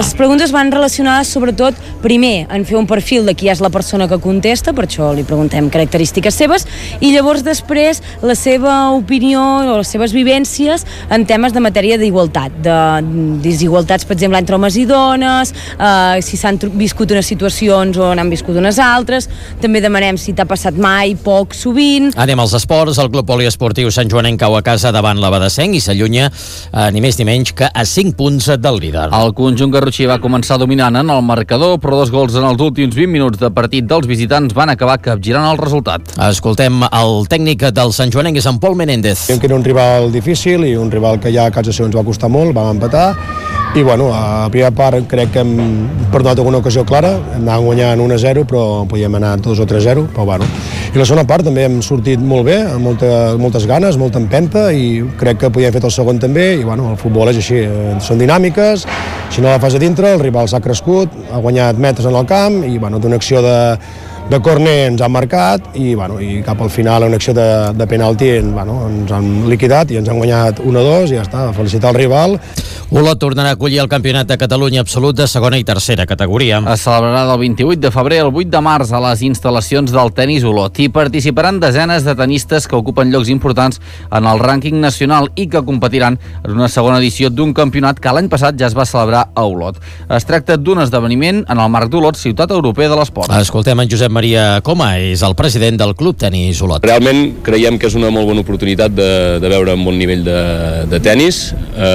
preguntes van relacionades sobretot, primer, en fer un perfil de qui és la persona que contesta, per això li preguntem característiques seves, i llavors després la seva opinió o les seves vivències en temes de matèria d'igualtat, de desigualtats, per exemple, entre homes i dones, si s'han viscut unes situacions o n'han viscut unes altres. També demanem si t'ha passat mai, poc, sovint. Anem als esports. El Club Poliesportiu Sant Joanenc cau a casa davant l'Abadessenc i s'allunya ni més ni menys que a 5 punts del líder. El conjunt garrotxí va començar dominant en el marcador, però 2 gols en els últims 20 minuts de partit dels visitants van acabar capgirant el resultat. Escoltem el tècnic del Sant Joanenc, és en Pol Menéndez. Que era un rival difícil i un rival que ja a casa seu ens va costar molt, vam empatar i bueno, a la primera part crec que hem perdut alguna ocasió clara, hem anat guanyant 1-0 però podíem anar 2 o 3-0, però bueno. I la segona part també hem sortit molt bé, amb moltes ganes, molta empenta i crec que podíem fer el segon també i bueno, el futbol és així, són dinàmiques, si no la fas a dintre el rival s'ha crescut, ha guanyat metres en el camp i bueno, d'una acció de córner ens han marcat i, bueno, i cap al final una acció de penalti ens han liquidat i ens han guanyat 1-2 i ja està, felicitar el rival. Olot tornarà a acollir el Campionat de Catalunya absolut de segona i tercera categoria. Es celebrarà del 28 de febrer al 8 de març a les instal·lacions del tenis Olot. Hi participaran desenes de tenistes que ocupen llocs importants en el rànquing nacional i que competiran en una segona edició d'un campionat que l'any passat ja es va celebrar a Olot. Es tracta d'un esdeveniment en el marc d'Olot, ciutat europea de l'esport. Escoltem en Josep Maria Coma, és el president del Club Tenis Olot. Realment creiem que és una molt bona oportunitat de veure un bon nivell de tenis.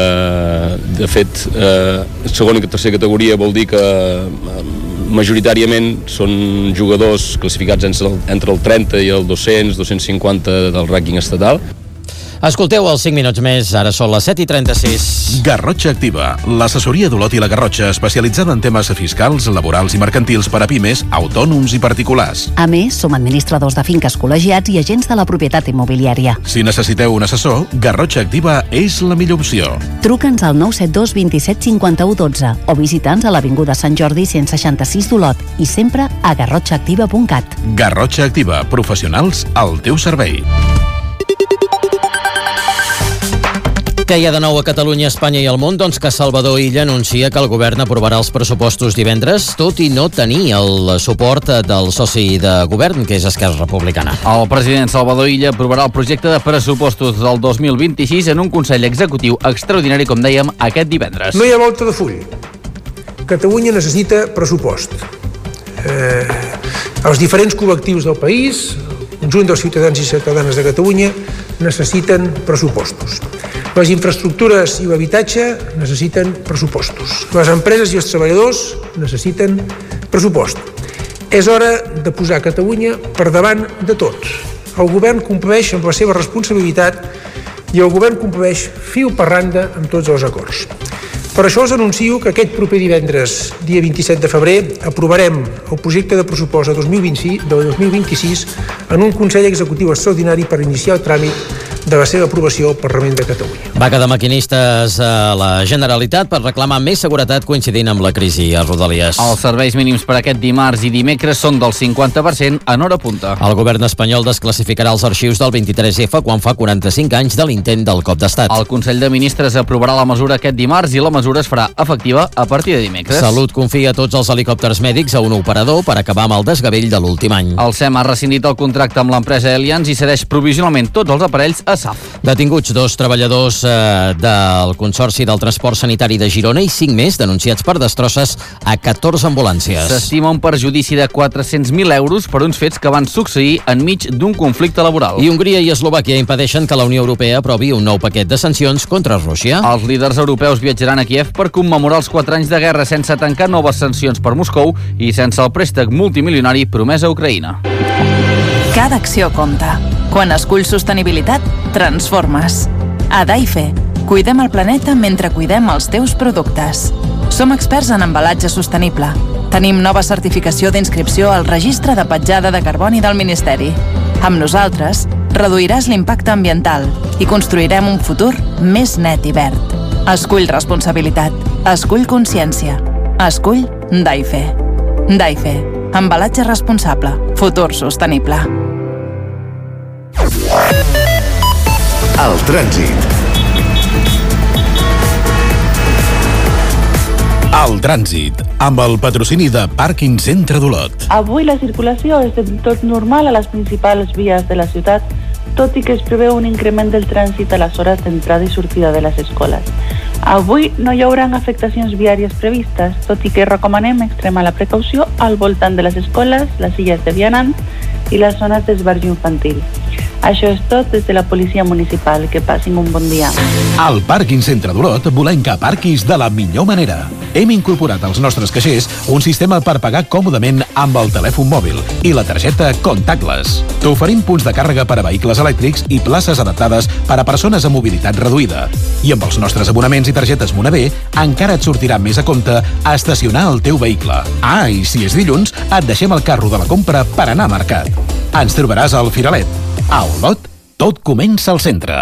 De fet, segona i tercera categoria vol dir que majoritàriament són jugadors classificats entre el 30 i el 200, 250 del rànquing estatal. Escolteu els 5 minuts més, ara són les 7:36. Garrotxa Activa, l'assessoria d'Olot i la Garrotxa, especialitzada en temes fiscals, laborals i mercantils per a pimes, autònoms i particulars. A més, som administradors de finques col·legiats i agents de la propietat immobiliària. Si necessiteu un assessor, Garrotxa Activa és la millor opció. Truca'ns al 972 27 51 12 o visita'ns a l'Avinguda Sant Jordi 166 d'Olot i sempre a garrotxaactiva.cat. Garrotxa Activa, professionals al teu servei. Què hi ha de nou a Catalunya, Espanya i el món? Doncs que Salvador Illa anuncia que el govern aprovarà els pressupostos divendres, tot i no tenir el suport del soci de govern, que és Esquerra Republicana. El president Salvador Illa aprovarà el projecte de pressupostos del 2026 en un Consell Executiu extraordinari, com dèiem, aquest divendres. No hi ha volta de full. Catalunya necessita pressupost. Els diferents col·lectius del país, el conjunt dels ciutadans i ciutadanes de Catalunya, necessiten pressupostos. Les infraestructures i l'habitatge necessiten pressupostos. Les empreses i els treballadors necessiten pressupost. És hora de posar Catalunya per davant de tot. El govern compleix amb la seva responsabilitat i el govern compleix fil per randa amb tots els acords. Per això us anuncio que aquest proper divendres, dia 27 de febrer, aprovarem el projecte de pressupost de 2026 en un Consell Executiu Extraordinari per iniciar el tràmit de la seva aprovació al Parlament de Catalunya. Vaga de maquinistes a la Generalitat per reclamar més seguretat coincidint amb la crisi a Rodalies. Els serveis mínims per aquest dimarts i dimecres són del 50% en hora punta. El govern espanyol desclassificarà els arxius del 23F quan fa 45 anys de l'intent del cop d'estat. El Consell de Ministres aprovarà la mesura aquest dimarts i la mesura es farà efectiva a partir de dimecres. Salut confia tots els helicòpters mèdics a un operador per acabar amb el desgavell de l'últim any. El SEM ha rescindit el contracte amb l'empresa Allianz i cedeix provisionalment tots els aparells a SAF. Detinguts 2 treballadors del Consorci del Transport Sanitari de Girona i 5 més denunciats per destrosses a 14 ambulàncies. S'estima un perjudici de 400.000 euros per uns fets que van succeir enmig d'un conflicte laboral. I Hongria i Eslovàquia impedeixen que la Unió Europea aprovi un nou paquet de sancions contra Rússia. Els líders europeus viatjaran a Kiev per commemorar els 4 anys de guerra sense tancar noves sancions per Moscou i sense el préstec multimilionari promès a Ucraïna. Cada acció compta. Quan esculls sostenibilitat, transformes. A Daife, cuidem el planeta mentre cuidem els teus productes. Som experts en embalatge sostenible. Tenim nova certificació d'inscripció al Registre de Petjada de Carboni del Ministeri. Amb nosaltres, reduiràs l'impacte ambiental i construirem un futur més net i verd. Escull responsabilitat. Escull consciència. Escull Daife. Daife. Embalatge responsable. Futur sostenible. El trànsit. El trànsit, amb el patrocini de Pàrquing Centre d'Olot. Avui la circulació és del tot normal a les principals vies de la ciutat, tot i que es preveu un increment del trànsit a les hores d'entrada i sortida de les escoles. Avui no hi haurà afectacions viàries previstes, tot i que recomanem extremar la precaució al voltant de les escoles, les illes de vianants i les zones d'esbarjo infantil. Això és tot des de la policia municipal. Que passin un bon dia. Al Pàrquing Centre d'Olot volem que aparquis de la millor manera. Hem incorporat als nostres caixers un sistema per pagar còmodament amb el telèfon mòbil i la targeta Contactless. T'oferim punts de càrrega per a vehicles elèctrics i places adaptades per a persones amb mobilitat reduïda. I amb els nostres abonaments i targetes Monavé encara et sortirà més a compte a estacionar el teu vehicle. Ah, i si és dilluns, et deixem el carro de la compra per anar a mercat. Ens trobaràs al Firalet. A Olot, tot comença al centre.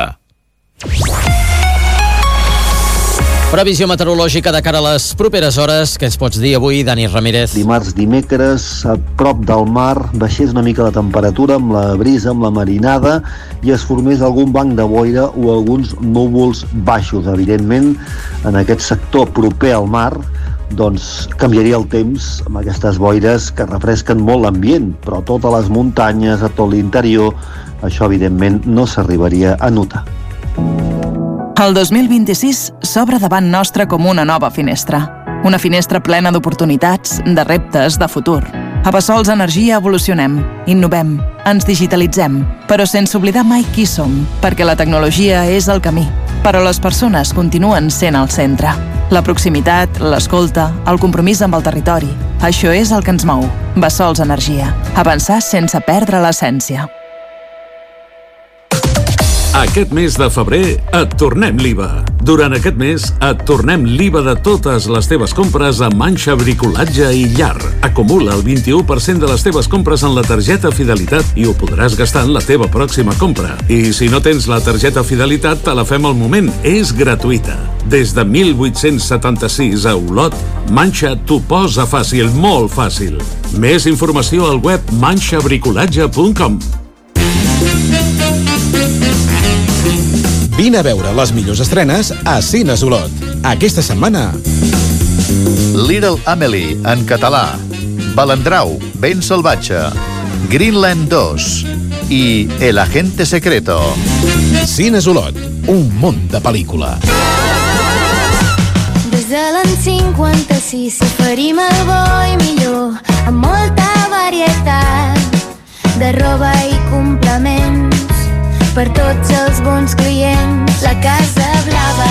Previsió meteorològica de cara a les properes hores. Què ens pots dir avui, Dani Ramírez? Dimarts, dimecres, a prop del mar, baixés una mica la temperatura amb la brisa, amb la marinada, i es formés algun banc de boira o alguns núvols baixos. Evidentment, en aquest sector proper al mar, doncs canviaria el temps amb aquestes boires que refresquen molt l'ambient, però a totes les muntanyes, a tot l'interior, això evidentment no s'arribaria a notar. El 2026 s'obre davant nostre com una nova finestra. Una finestra plena d'oportunitats, de reptes, de futur. A Bassols Energia evolucionem, innovem, ens digitalitzem, però sense oblidar mai qui som, perquè la tecnologia és el camí, però les persones continuen sent al centre. La proximitat, l'escolta, el compromís amb el territori. Això és el que ens mou. Bassols Energia. Avançar sense perdre l'essència. Aquest mes de febrer et tornem l'IVA. Durant aquest mes et tornem l'IVA de totes les teves compres a Manxa Bricolatge i Llar. Acumula el 21% de les teves compres en la targeta Fidelitat i ho podràs gastar en la teva pròxima compra. I si no tens la targeta Fidelitat, te la fem al moment. És gratuïta. Des de 1876 a Olot, Manxa t'ho posa fàcil, molt fàcil. Més informació al web manxabricolatge.com. Vine a veure les millors estrenes a Cines Olot. Aquesta setmana... Little Amelie, en català. Balandrau, ben salvatge. Greenland 2 i El agente secreto. Cines Olot, un món de pel·lícula. Des de l'any 56 oferim el bo i millor, amb molta varietat de roba i complements per tots els bons clients. La Casa Blava.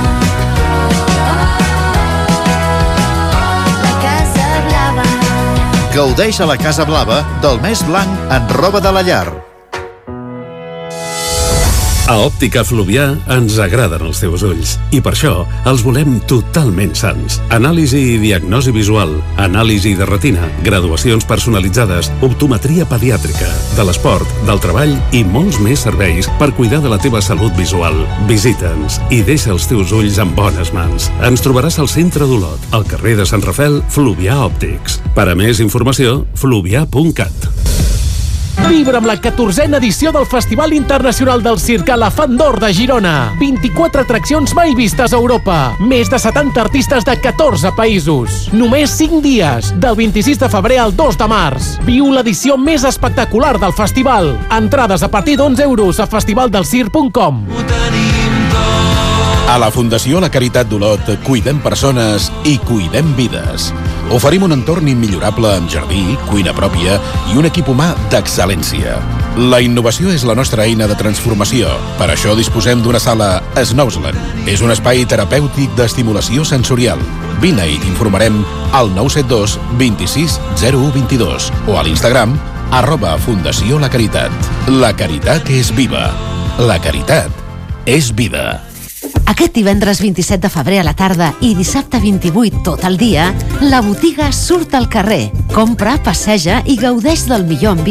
La Casa Blava. Gaudeix a la Casa Blava del mes blanc en roba de la llar. A Òptica Fluvià ens agraden els teus ulls i per això els volem totalment sans. Anàlisi i diagnosi visual, anàlisi de retina, graduacions personalitzades, optometria pediàtrica, de l'esport, del treball i molts més serveis per cuidar de la teva salut visual. Visita'ns i deixa els teus ulls en bones mans. Ens trobaràs al centre d'Olot, al carrer de Sant Rafel, Fluvià Òptics. Per a més informació, fluvià.cat. Vibra amb la 14a edició del Festival Internacional del Circ Elefant d'Or de Girona. 24 atraccions mai vistes a Europa. Més de 70 artistes de 14 països. Només 5 dies, del 26 de febrer al 2 de març. Viu l'edició més espectacular del festival. Entrades a partir d'11 euros a festivaldelcirc.com. A la Fundació La Caritat d'Olot cuidem persones i cuidem vides. Oferim un entorn immillorable amb jardí, cuina pròpia i un equip humà d'excel·lència. La innovació és la nostra eina de transformació. Per això disposem d'una sala Snousland. És un espai terapèutic d'estimulació sensorial. Vine i t'informarem al 972 26 0122 o a l'Instagram @Fundació La Caritat. La caritat és viva. La caritat és vida. Aquest divendres 27 de febrer a la tarda i dissabte 28 tot el dia, la botiga surt al carrer. Compra, passeja i gaudeix del millor ambient.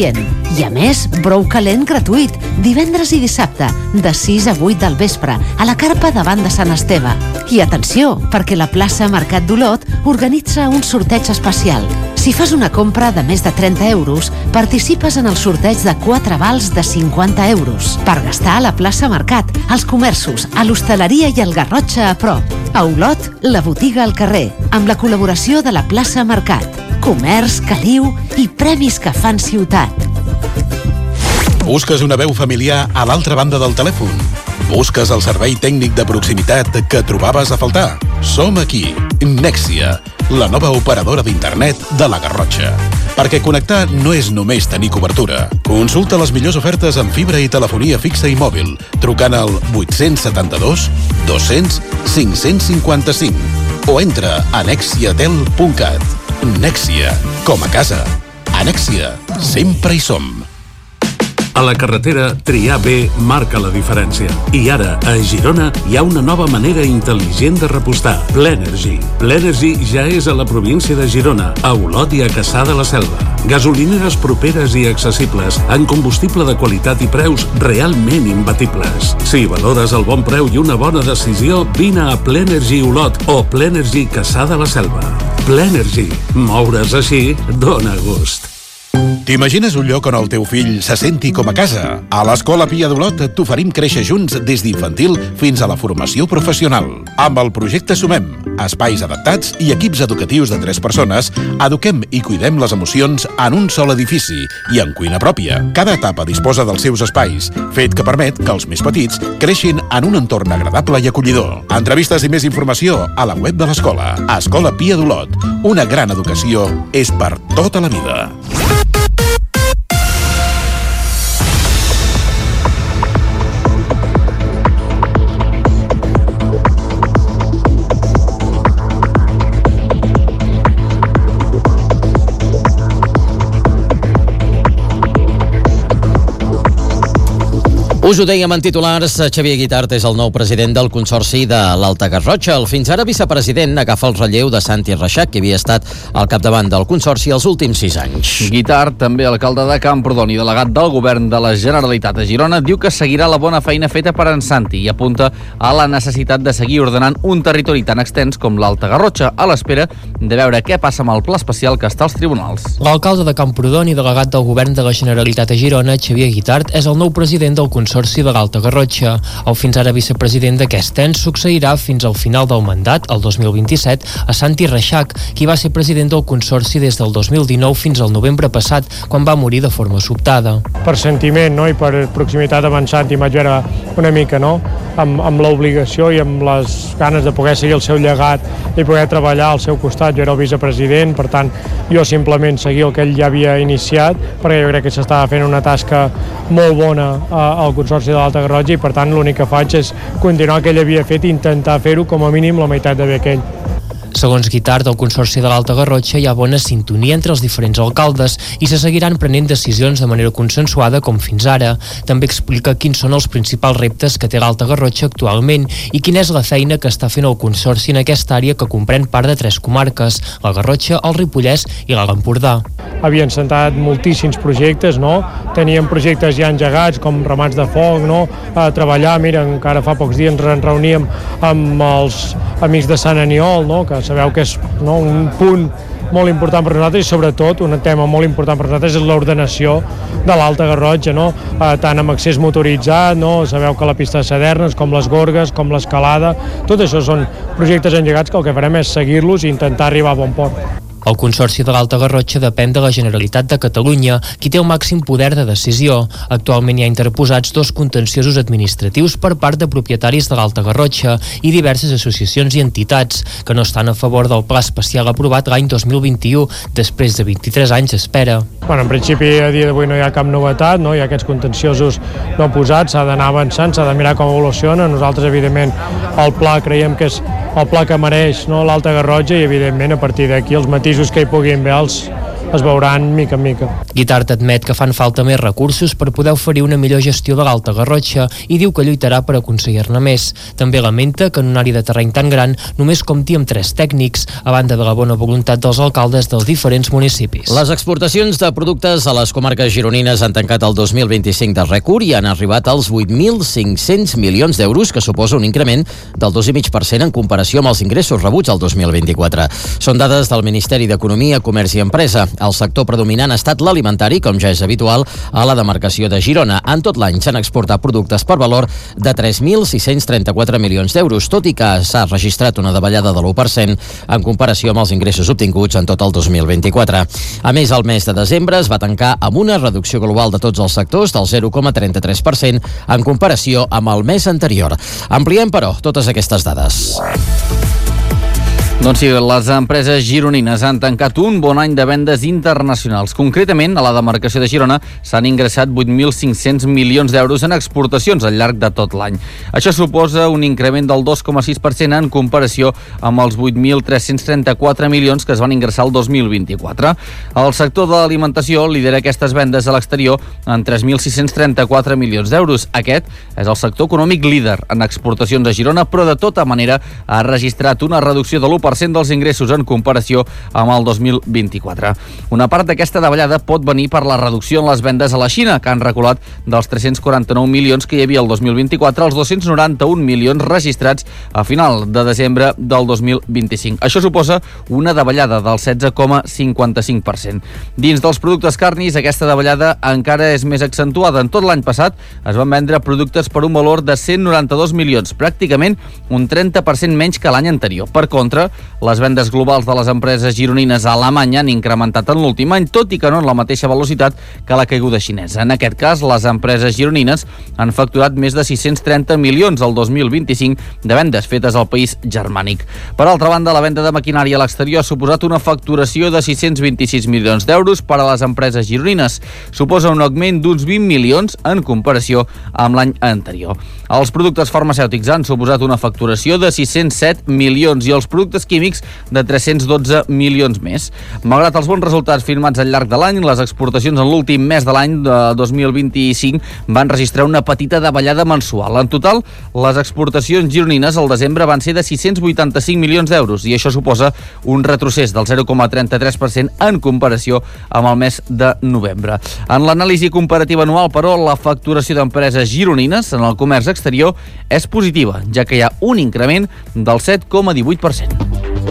I a més, brou calent gratuït, divendres i dissabte, de 6 a 8 del vespre, a la carpa davant de Sant Esteve. I atenció, perquè la plaça Mercat d'Olot organitza un sorteig especial. Si fas una compra de més de 30 euros, participes en el sorteig de 4 vals de 50 euros per gastar a la plaça Mercat, als comerços, a l'hostaleria i al Garrotxa a prop. A Olot, la botiga al carrer, amb la col·laboració de la plaça Mercat. Comerç, caliu i premis que fan ciutat. Busques una veu familiar a l'altra banda del telèfon? Busques el servei tècnic de proximitat que trobaves a faltar? Som aquí, Nexia, la nova operadora d'internet de la Garrotxa. Perquè connectar no és només tenir cobertura. Consulta les millors ofertes en fibra i telefonia fixa i mòbil, trucant al 872 200 555 o entra a nexiatel.cat. Nexia, com a casa. A Nexia, sempre hi som. A la carretera, triar bé marca la diferència. I ara, a Girona, hi ha una nova manera intel·ligent de repostar. Plenergy. Plenergy ja és a la província de Girona, a Olot i a Cassà de la Selva. Gasolineres properes i accessibles, amb combustible de qualitat i preus realment imbatibles. Si valores el bon preu i una bona decisió, vine a Plenergy Olot o Plenergy Cassà de la Selva. Plenergy. Moure's així dóna gust. T'imagines un lloc on el teu fill se senti com a casa? A l'Escola Pia d'Olot t'oferim créixer junts des d'infantil fins a la formació professional. Amb el projecte Sumem, espais adaptats i equips educatius de 3 persones, eduquem i cuidem les emocions en un sol edifici i en cuina pròpia. Cada etapa disposa dels seus espais, fet que permet que els més petits creixin en un entorn agradable i acollidor. Entrevistes i més informació a la web de l'escola. Escola Pia d'Olot. Una gran educació és per tota la vida. Us ho dèiem en titulars, Xavier Guitart és el nou president del Consorci de l'Alta Garrotxa. El fins ara vicepresident agafa el relleu de Santi Reixac, que havia estat al capdavant del Consorci els últims 6 anys. Guitart, també alcalde de Camprodon i delegat del govern de la Generalitat a Girona, diu que seguirà la bona feina feta per en Santi i apunta a la necessitat de seguir ordenant un territori tan extens com l'Alta Garrotxa, a l'espera de veure què passa amb el pla especial que està als tribunals. L'alcalde de Camprodon i delegat del govern de la Generalitat a Girona, Xavier Guitart, és el nou president del Consorci de l'Alta Garrotxa. El fins ara vicepresident d'aquest ens succeirà fins al final del mandat, el 2027, a Santi Reixac, qui va ser president del Consorci des del 2019 fins al novembre passat, quan va morir de forma sobtada. Per sentiment, no?, i per proximitat amb en Santi vaig veure una mica, no?, amb l'obligació i amb les ganes de poder seguir el seu llegat i poder treballar al seu costat. Jo era el vicepresident, per tant, jo simplement seguia el que ell ja havia iniciat, perquè jo crec que s'estava fent una tasca molt bona al Consorci de l'Alta Garrotxa i per tant l'únic que faig és continuar el que ell havia fet i intentar fer-ho com a mínim la meitat de bé que ell. Segons Guitart, al Consorci de l'Alta Garrotxa hi ha bona sintonia entre els diferents alcaldes i se seguiran prenent decisions de manera consensuada com fins ara. També explica quins són els principals reptes que té l'Alta Garrotxa actualment i quina és la feina que està fent el Consorci en aquesta àrea que comprèn part de 3 comarques, la Garrotxa, el Ripollès i l'Alt Empordà. Havien sentat moltíssims projectes, no? Teníem projectes ja engegats com ramats de foc, no? A treballar, mira, encara fa pocs dies ens reuníem amb els amics de Sant Aniol, no?, que sabeu que és, no, un punt molt important per nosaltres i sobretot un tema molt important per nosaltres és l'ordenació de l'Alta Garrotxa, no? Tant amb accés motoritzat, no? Sabeu que la pista de Sadernes, com les Gorgues, com l'escalada, tot això són projectes engegats que el que farem és seguir-los i intentar arribar a bon port. El Consorci de l'Alta Garrotxa depèn de la Generalitat de Catalunya, qui té el màxim poder de decisió. Actualment hi ha interposats 2 contenciosos administratius per part de propietaris de l'Alta Garrotxa i diverses associacions i entitats que no estan a favor del pla especial aprovat l'any 2021, després de 23 anys d'espera. Bueno, en principi, a dia d'avui no hi ha cap novetat, no? Hi ha aquests contenciosos no posats, s'ha d'anar avançant, s'ha de mirar com evoluciona. Nosaltres, evidentment, el pla creiem que és el pla que mereix, no?, l'Alta Garrotxa i, evidentment, a partir d'aquí els matisos que hi puguin haver es veuran mica en mica. Guitart admet que fan falta més recursos per poder oferir una millor gestió de l'Alta Garrotxa i diu que lluitarà per aconseguir-ne més. També lamenta que en una àrea de terreny tan gran només compti amb 3 tècnics, a banda de la bona voluntat dels alcaldes dels diferents municipis. Les exportacions de productes a les comarques gironines han tancat el 2025 de rècord i han arribat als 8.500 milions d'euros, que suposa un increment del 2,5% en comparació amb els ingressos rebuts al 2024. Són dades del Ministeri d'Economia, Comerç i Empresa. El sector predominant ha estat l'alimentari, com ja és habitual a la demarcació de Girona. En tot l'any s'han exportat productes per valor de 3.634 milions d'euros, tot i que s'ha registrat una davallada de l'1% en comparació amb els ingressos obtinguts en tot el 2024. A més, el mes de desembre es va tancar amb una reducció global de tots els sectors del 0,33% en comparació amb el mes anterior. Ampliem, però, totes aquestes dades. Doncs sí, les empreses gironines han tancat un bon any de vendes internacionals. Concretament, a la demarcació de Girona s'han ingressat 8.500 milions d'euros en exportacions al llarg de tot l'any. Això suposa un increment del 2,6% en comparació amb els 8.334 milions que es van ingressar el 2024. El sector de l'alimentació lidera aquestes vendes a l'exterior en 3.634 milions d'euros. Aquest és el sector econòmic líder en exportacions a Girona, però de tota manera ha registrat una reducció de l'1% dels ingressos en comparació amb el 2024. Una part d'aquesta davallada pot venir per la reducció en les vendes a la Xina, que han reculat dels 349 milions que hi havia el 2024 als 291 milions registrats a final de desembre del 2025. Això suposa una davallada del 16,55%. Dins dels productes carnis, aquesta davallada encara és més accentuada. En tot l'any passat es van vendre productes per un valor de 192 milions, pràcticament un 30% menys que l'any anterior. Per contra, les vendes globals de les empreses gironines a Alemanya han incrementat en l'últim any, tot i que no en la mateixa velocitat que la caiguda xinesa. En aquest cas, les empreses gironines han facturat més de 630 milions al 2025 de vendes fetes al país germànic. Per altra banda, la venda de maquinària a l'exterior ha suposat una facturació de 626 milions d'euros per a les empreses gironines. Suposa un augment d'uns 20 milions en comparació amb l'any anterior. Els productes farmacèutics han suposat una facturació de 607 milions i els productes químics de 312 milions més. Malgrat els bons resultats firmats al llarg de l'any, les exportacions en l'últim mes de l'any de 2025 van registrar una petita davallada mensual. En total, les exportacions gironines al desembre van ser de 685 milions d'euros i això suposa un retrocés del 0,33% en comparació amb el mes de novembre. En l'anàlisi comparativa anual, però, la facturació d'empreses gironines en el comerç exterior és positiva, ja que hi ha un increment del 7,18%.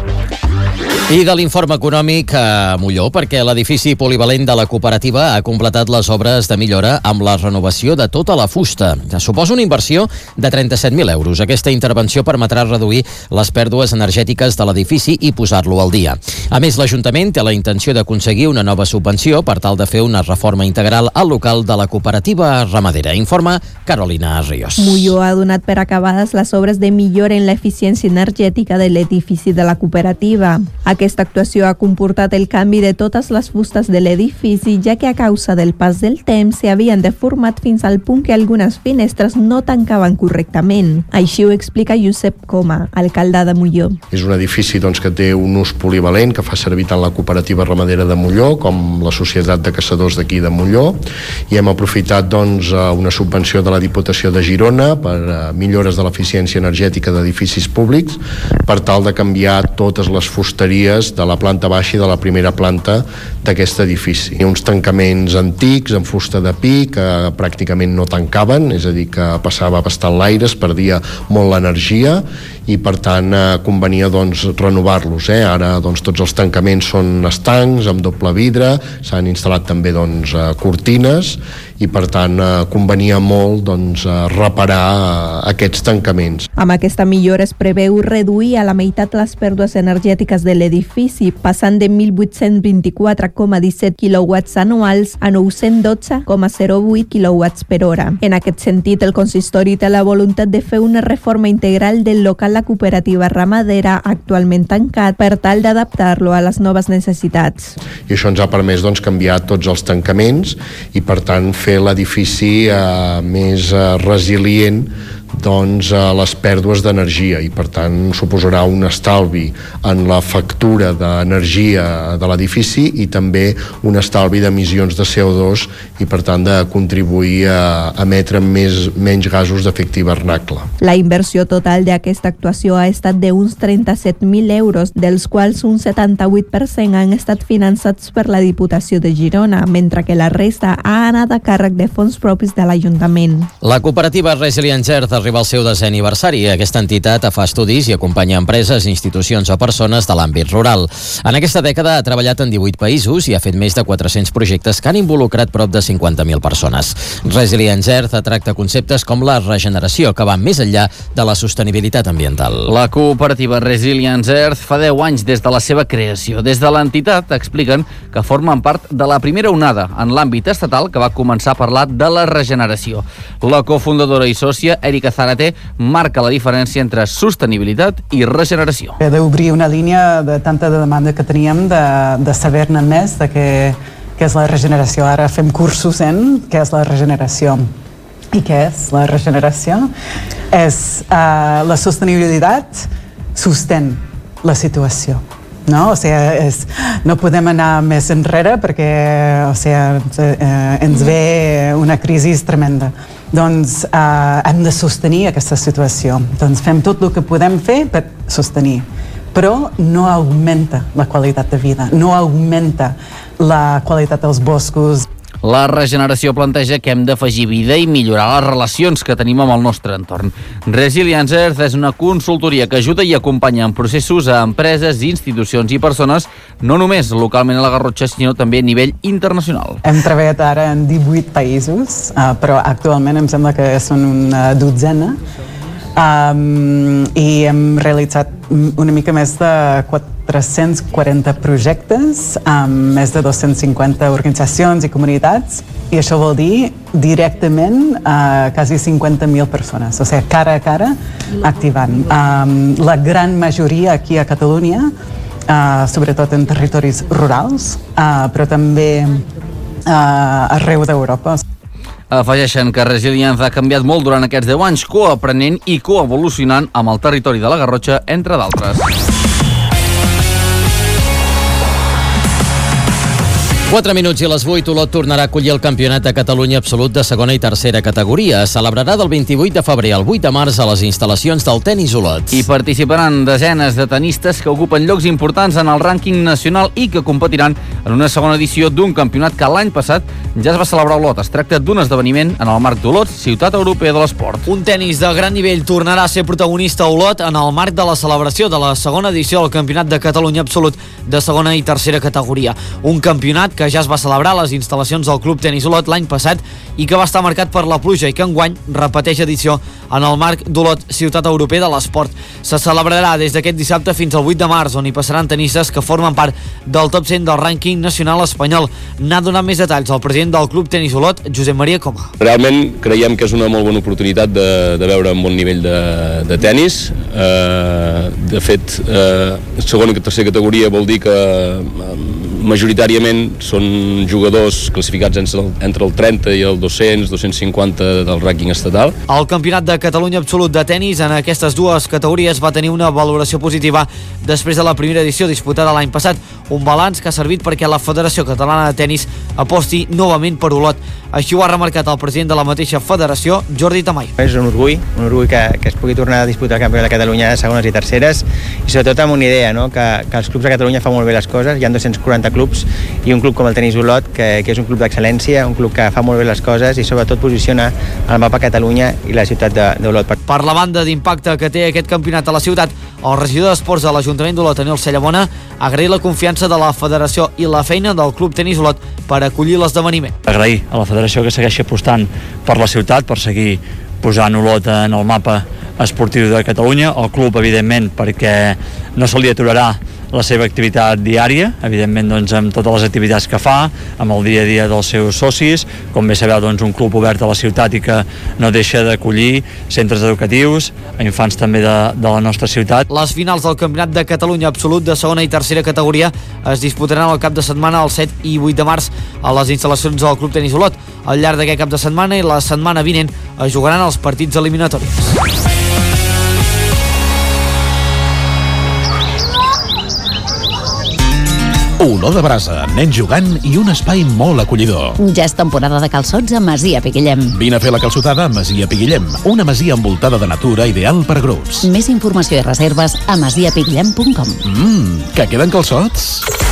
I de l'informe econòmic a Molló, perquè l'edifici polivalent de la cooperativa ha completat les obres de millora amb la renovació de tota la fusta. Suposa una inversió de 37.000 euros. Aquesta intervenció permetrà reduir les pèrdues energètiques de l'edifici i posar-lo al dia. A més, l'Ajuntament té la intenció d'aconseguir una nova subvenció per tal de fer una reforma integral al local de la cooperativa ramadera. Informa Carolina Ríos. Molló ha donat per acabades les obres de millora en l'eficiència energètica de l'edifici de la cooperativa. Aquesta actuació ha comportat el canvi de totes les fustes de l'edifici, ja que a causa del pas del temps s'havien deformat fins al punt que algunes finestres no tancaven correctament. Així ho explica Josep Coma, alcalde de Molló. És un edifici que té un ús polivalent que fa servir tant la cooperativa ramadera de Molló com la Societat de Caçadors d'aquí de Molló, i hem aprofitat una subvenció de la Diputació de Girona per millores de l'eficiència energètica d'edificis públics per tal de canviar totes les fusteries de la planta baixa i de la primera planta d'aquest edifici. Hi ha uns tancaments antics amb fusta de pi que pràcticament no tancaven, és a dir, que passava bastant l'aire, es perdia molt l'energia i per tant convenia renovar-los. Ara tots els tancaments són estancs amb doble vidre, s'han instal·lat també cortines i per tant convenia molt reparar aquests tancaments. Amb aquesta millora es preveu reduir a la meitat les pèrdues energètiques de l'edifici, passant de 1.824,17 quilowatts anuals a 912,08 quilowatts per hora. En aquest sentit, el consistori té la voluntat de fer una reforma integral del local la cooperativa ramadera actualment tancat per tal d'adaptar-lo a les noves necessitats. I això ens ha permès canviar tots els tancaments i per tant fer l'edifici més resilient doncs, les pèrdues d'energia, i per tant suposarà un estalvi en la factura d'energia de l'edifici i també un estalvi d'emissions de CO2 i per tant de contribuir a emetre menys gasos d'efecte hivernacle. La inversió total d'aquesta actuació ha estat d'uns 37.000 euros, dels quals un 78% han estat finançats per la Diputació de Girona, mentre que la resta ha anat a càrrec de fons propis de l'Ajuntament. La cooperativa Resilient Earth arriba al seu 10è aniversari. Aquesta entitat fa estudis i acompanya empreses, institucions o persones de l'àmbit rural. En aquesta dècada ha treballat en 18 països i ha fet més de 400 projectes que han involucrat prop de 50.000 persones. Resilient Earth tracta conceptes com la regeneració, que va més enllà de la sostenibilitat ambiental. La cooperativa Resilient Earth fa 10 anys des de la seva creació. Des de l'entitat expliquen que formen part de la primera onada en l'àmbit estatal que va començar a parlar de la regeneració. La cofundadora i sòcia, Erika Zárate, marca la diferència entre sostenibilitat i regeneració. He d'obrir una línia de tanta demanda que teníem de saber-ne més de què és la regeneració. Ara fem cursos en què és la regeneració. I què és la regeneració? És la sostenibilitat sostén la situació. No? O sigui, no podem anar més enrere perquè ens ve una crisi tremenda. Doncs hem de sostenir aquesta situació. Doncs fem tot el que podem fer per sostenir. Però no augmenta la qualitat de vida, no augmenta la qualitat dels boscos. La regeneració planteja que hem d'afegir vida i millorar les relacions que tenim amb el nostre entorn. Resilient Earth és una consultoria que ajuda i acompanya en processos a empreses, institucions i persones, no només localment a la Garrotxa, sinó també a nivell internacional. Hem treballat ara en 18 països, però actualment em sembla que són una dotzena, i hem realitzat una mica més de 440 projectes amb més de 250 organitzacions i comunitats, i això vol dir directament quasi 50.000 persones, o sigui, cara a cara activant. La gran majoria aquí a Catalunya, sobretot en territoris rurals, però també arreu d'Europa. Afegeixen que Resilience ha canviat molt durant aquests 10 anys, coaprenent i coevolucionant amb el territori de la Garrotxa, entre d'altres. 4 minuts i les 8, Olot tornarà a acollir el Campionat de Catalunya Absolut de segona i tercera categoria. Es celebrarà del 28 de febrer al 8 de març a les instal·lacions del Tenis Olot. Hi participaran desenes de tenistes que ocupen llocs importants en el rànquing nacional i que competiran en una segona edició d'un campionat que l'any passat ja es va celebrar a Olot. Es tracta d'un esdeveniment en el marc d'Olot, Ciutat Europea de l'Esport. Un tenis de gran nivell tornarà a ser protagonista a Olot en el marc de la celebració de la segona edició del Campionat de Catalunya Absolut de segona i tercera categoria. Un campionat que ja es va celebrar a les instal·lacions del Club Tenis Olot l'any passat i que va estar marcat per la pluja i que enguany repeteix edició en el marc d'Olot, Ciutat Europea de l'Esport. Se celebrarà des d'aquest dissabte fins al 8 de març, on hi passaran tenistes que formen part del top 100 del rànquing nacional espanyol. N'ha donat més detalls el president del Club Tenis Olot, Josep Maria Coma. Realment creiem que és una molt bona oportunitat de veure un bon nivell de tenis. De fet, segona i tercera categoria vol dir que majoritàriament són jugadors classificats entre el 30 i el 200, 250 del rànquing estatal. El Campionat de Catalunya Absolut de tenis en aquestes dues categories va tenir una valoració positiva després de la primera edició disputada l'any passat, un balanç que ha servit perquè la Federació Catalana de Tenis aposti novament per Olot. Així ho ha remarcat el president de la mateixa federació, Jordi Tamay. És un orgull que es pugui tornar a disputar el Campionat de Catalunya de segones i terceres, i sobretot amb una idea, no? que els clubs de Catalunya fan molt bé les coses. Hi ha 240 clubs i un club com el Tenis Olot, que és un club d'excel·lència, un club que fa molt bé les coses i sobretot posiciona al mapa Catalunya i la ciutat d'Olot. Per la banda d'impacte que té aquest campionat a la ciutat, el regidor d'Esports de l'Ajuntament d'Olot, Anil Cellamona, ha agraït la confiança de la federació i la feina del Club Tenis Olot per acollir l'esdeveniment. Agrair a la federació que segueixi apostant per la ciutat, per seguir posant Olot en el mapa esportiu de Catalunya, el club, evidentment, perquè no se li aturarà la seva activitat diària, evidentment doncs, amb totes les activitats que fa, amb el dia a dia dels seus socis, com bé sabeu doncs, un club obert a la ciutat i que no deixa d'acollir centres educatius, a infants també de la nostra ciutat. Les finals del Campionat de Catalunya Absolut de segona i tercera categoria es disputaran el cap de setmana el 7 i 8 de març a les instal·lacions del Club Tenis Olot. Al llarg d'aquest cap de setmana i la setmana vinent, es jugaran els partits eliminatoris. Olor de brasa, nens jugant i un espai molt acollidor. Ja és temporada de calçots a Masia Piguillem. Vine a fer la calçotada a Masia Piguillem, una masia envoltada de natura ideal per a grups. Més informació i reserves a masiapiguillem.com. Que queden calçots?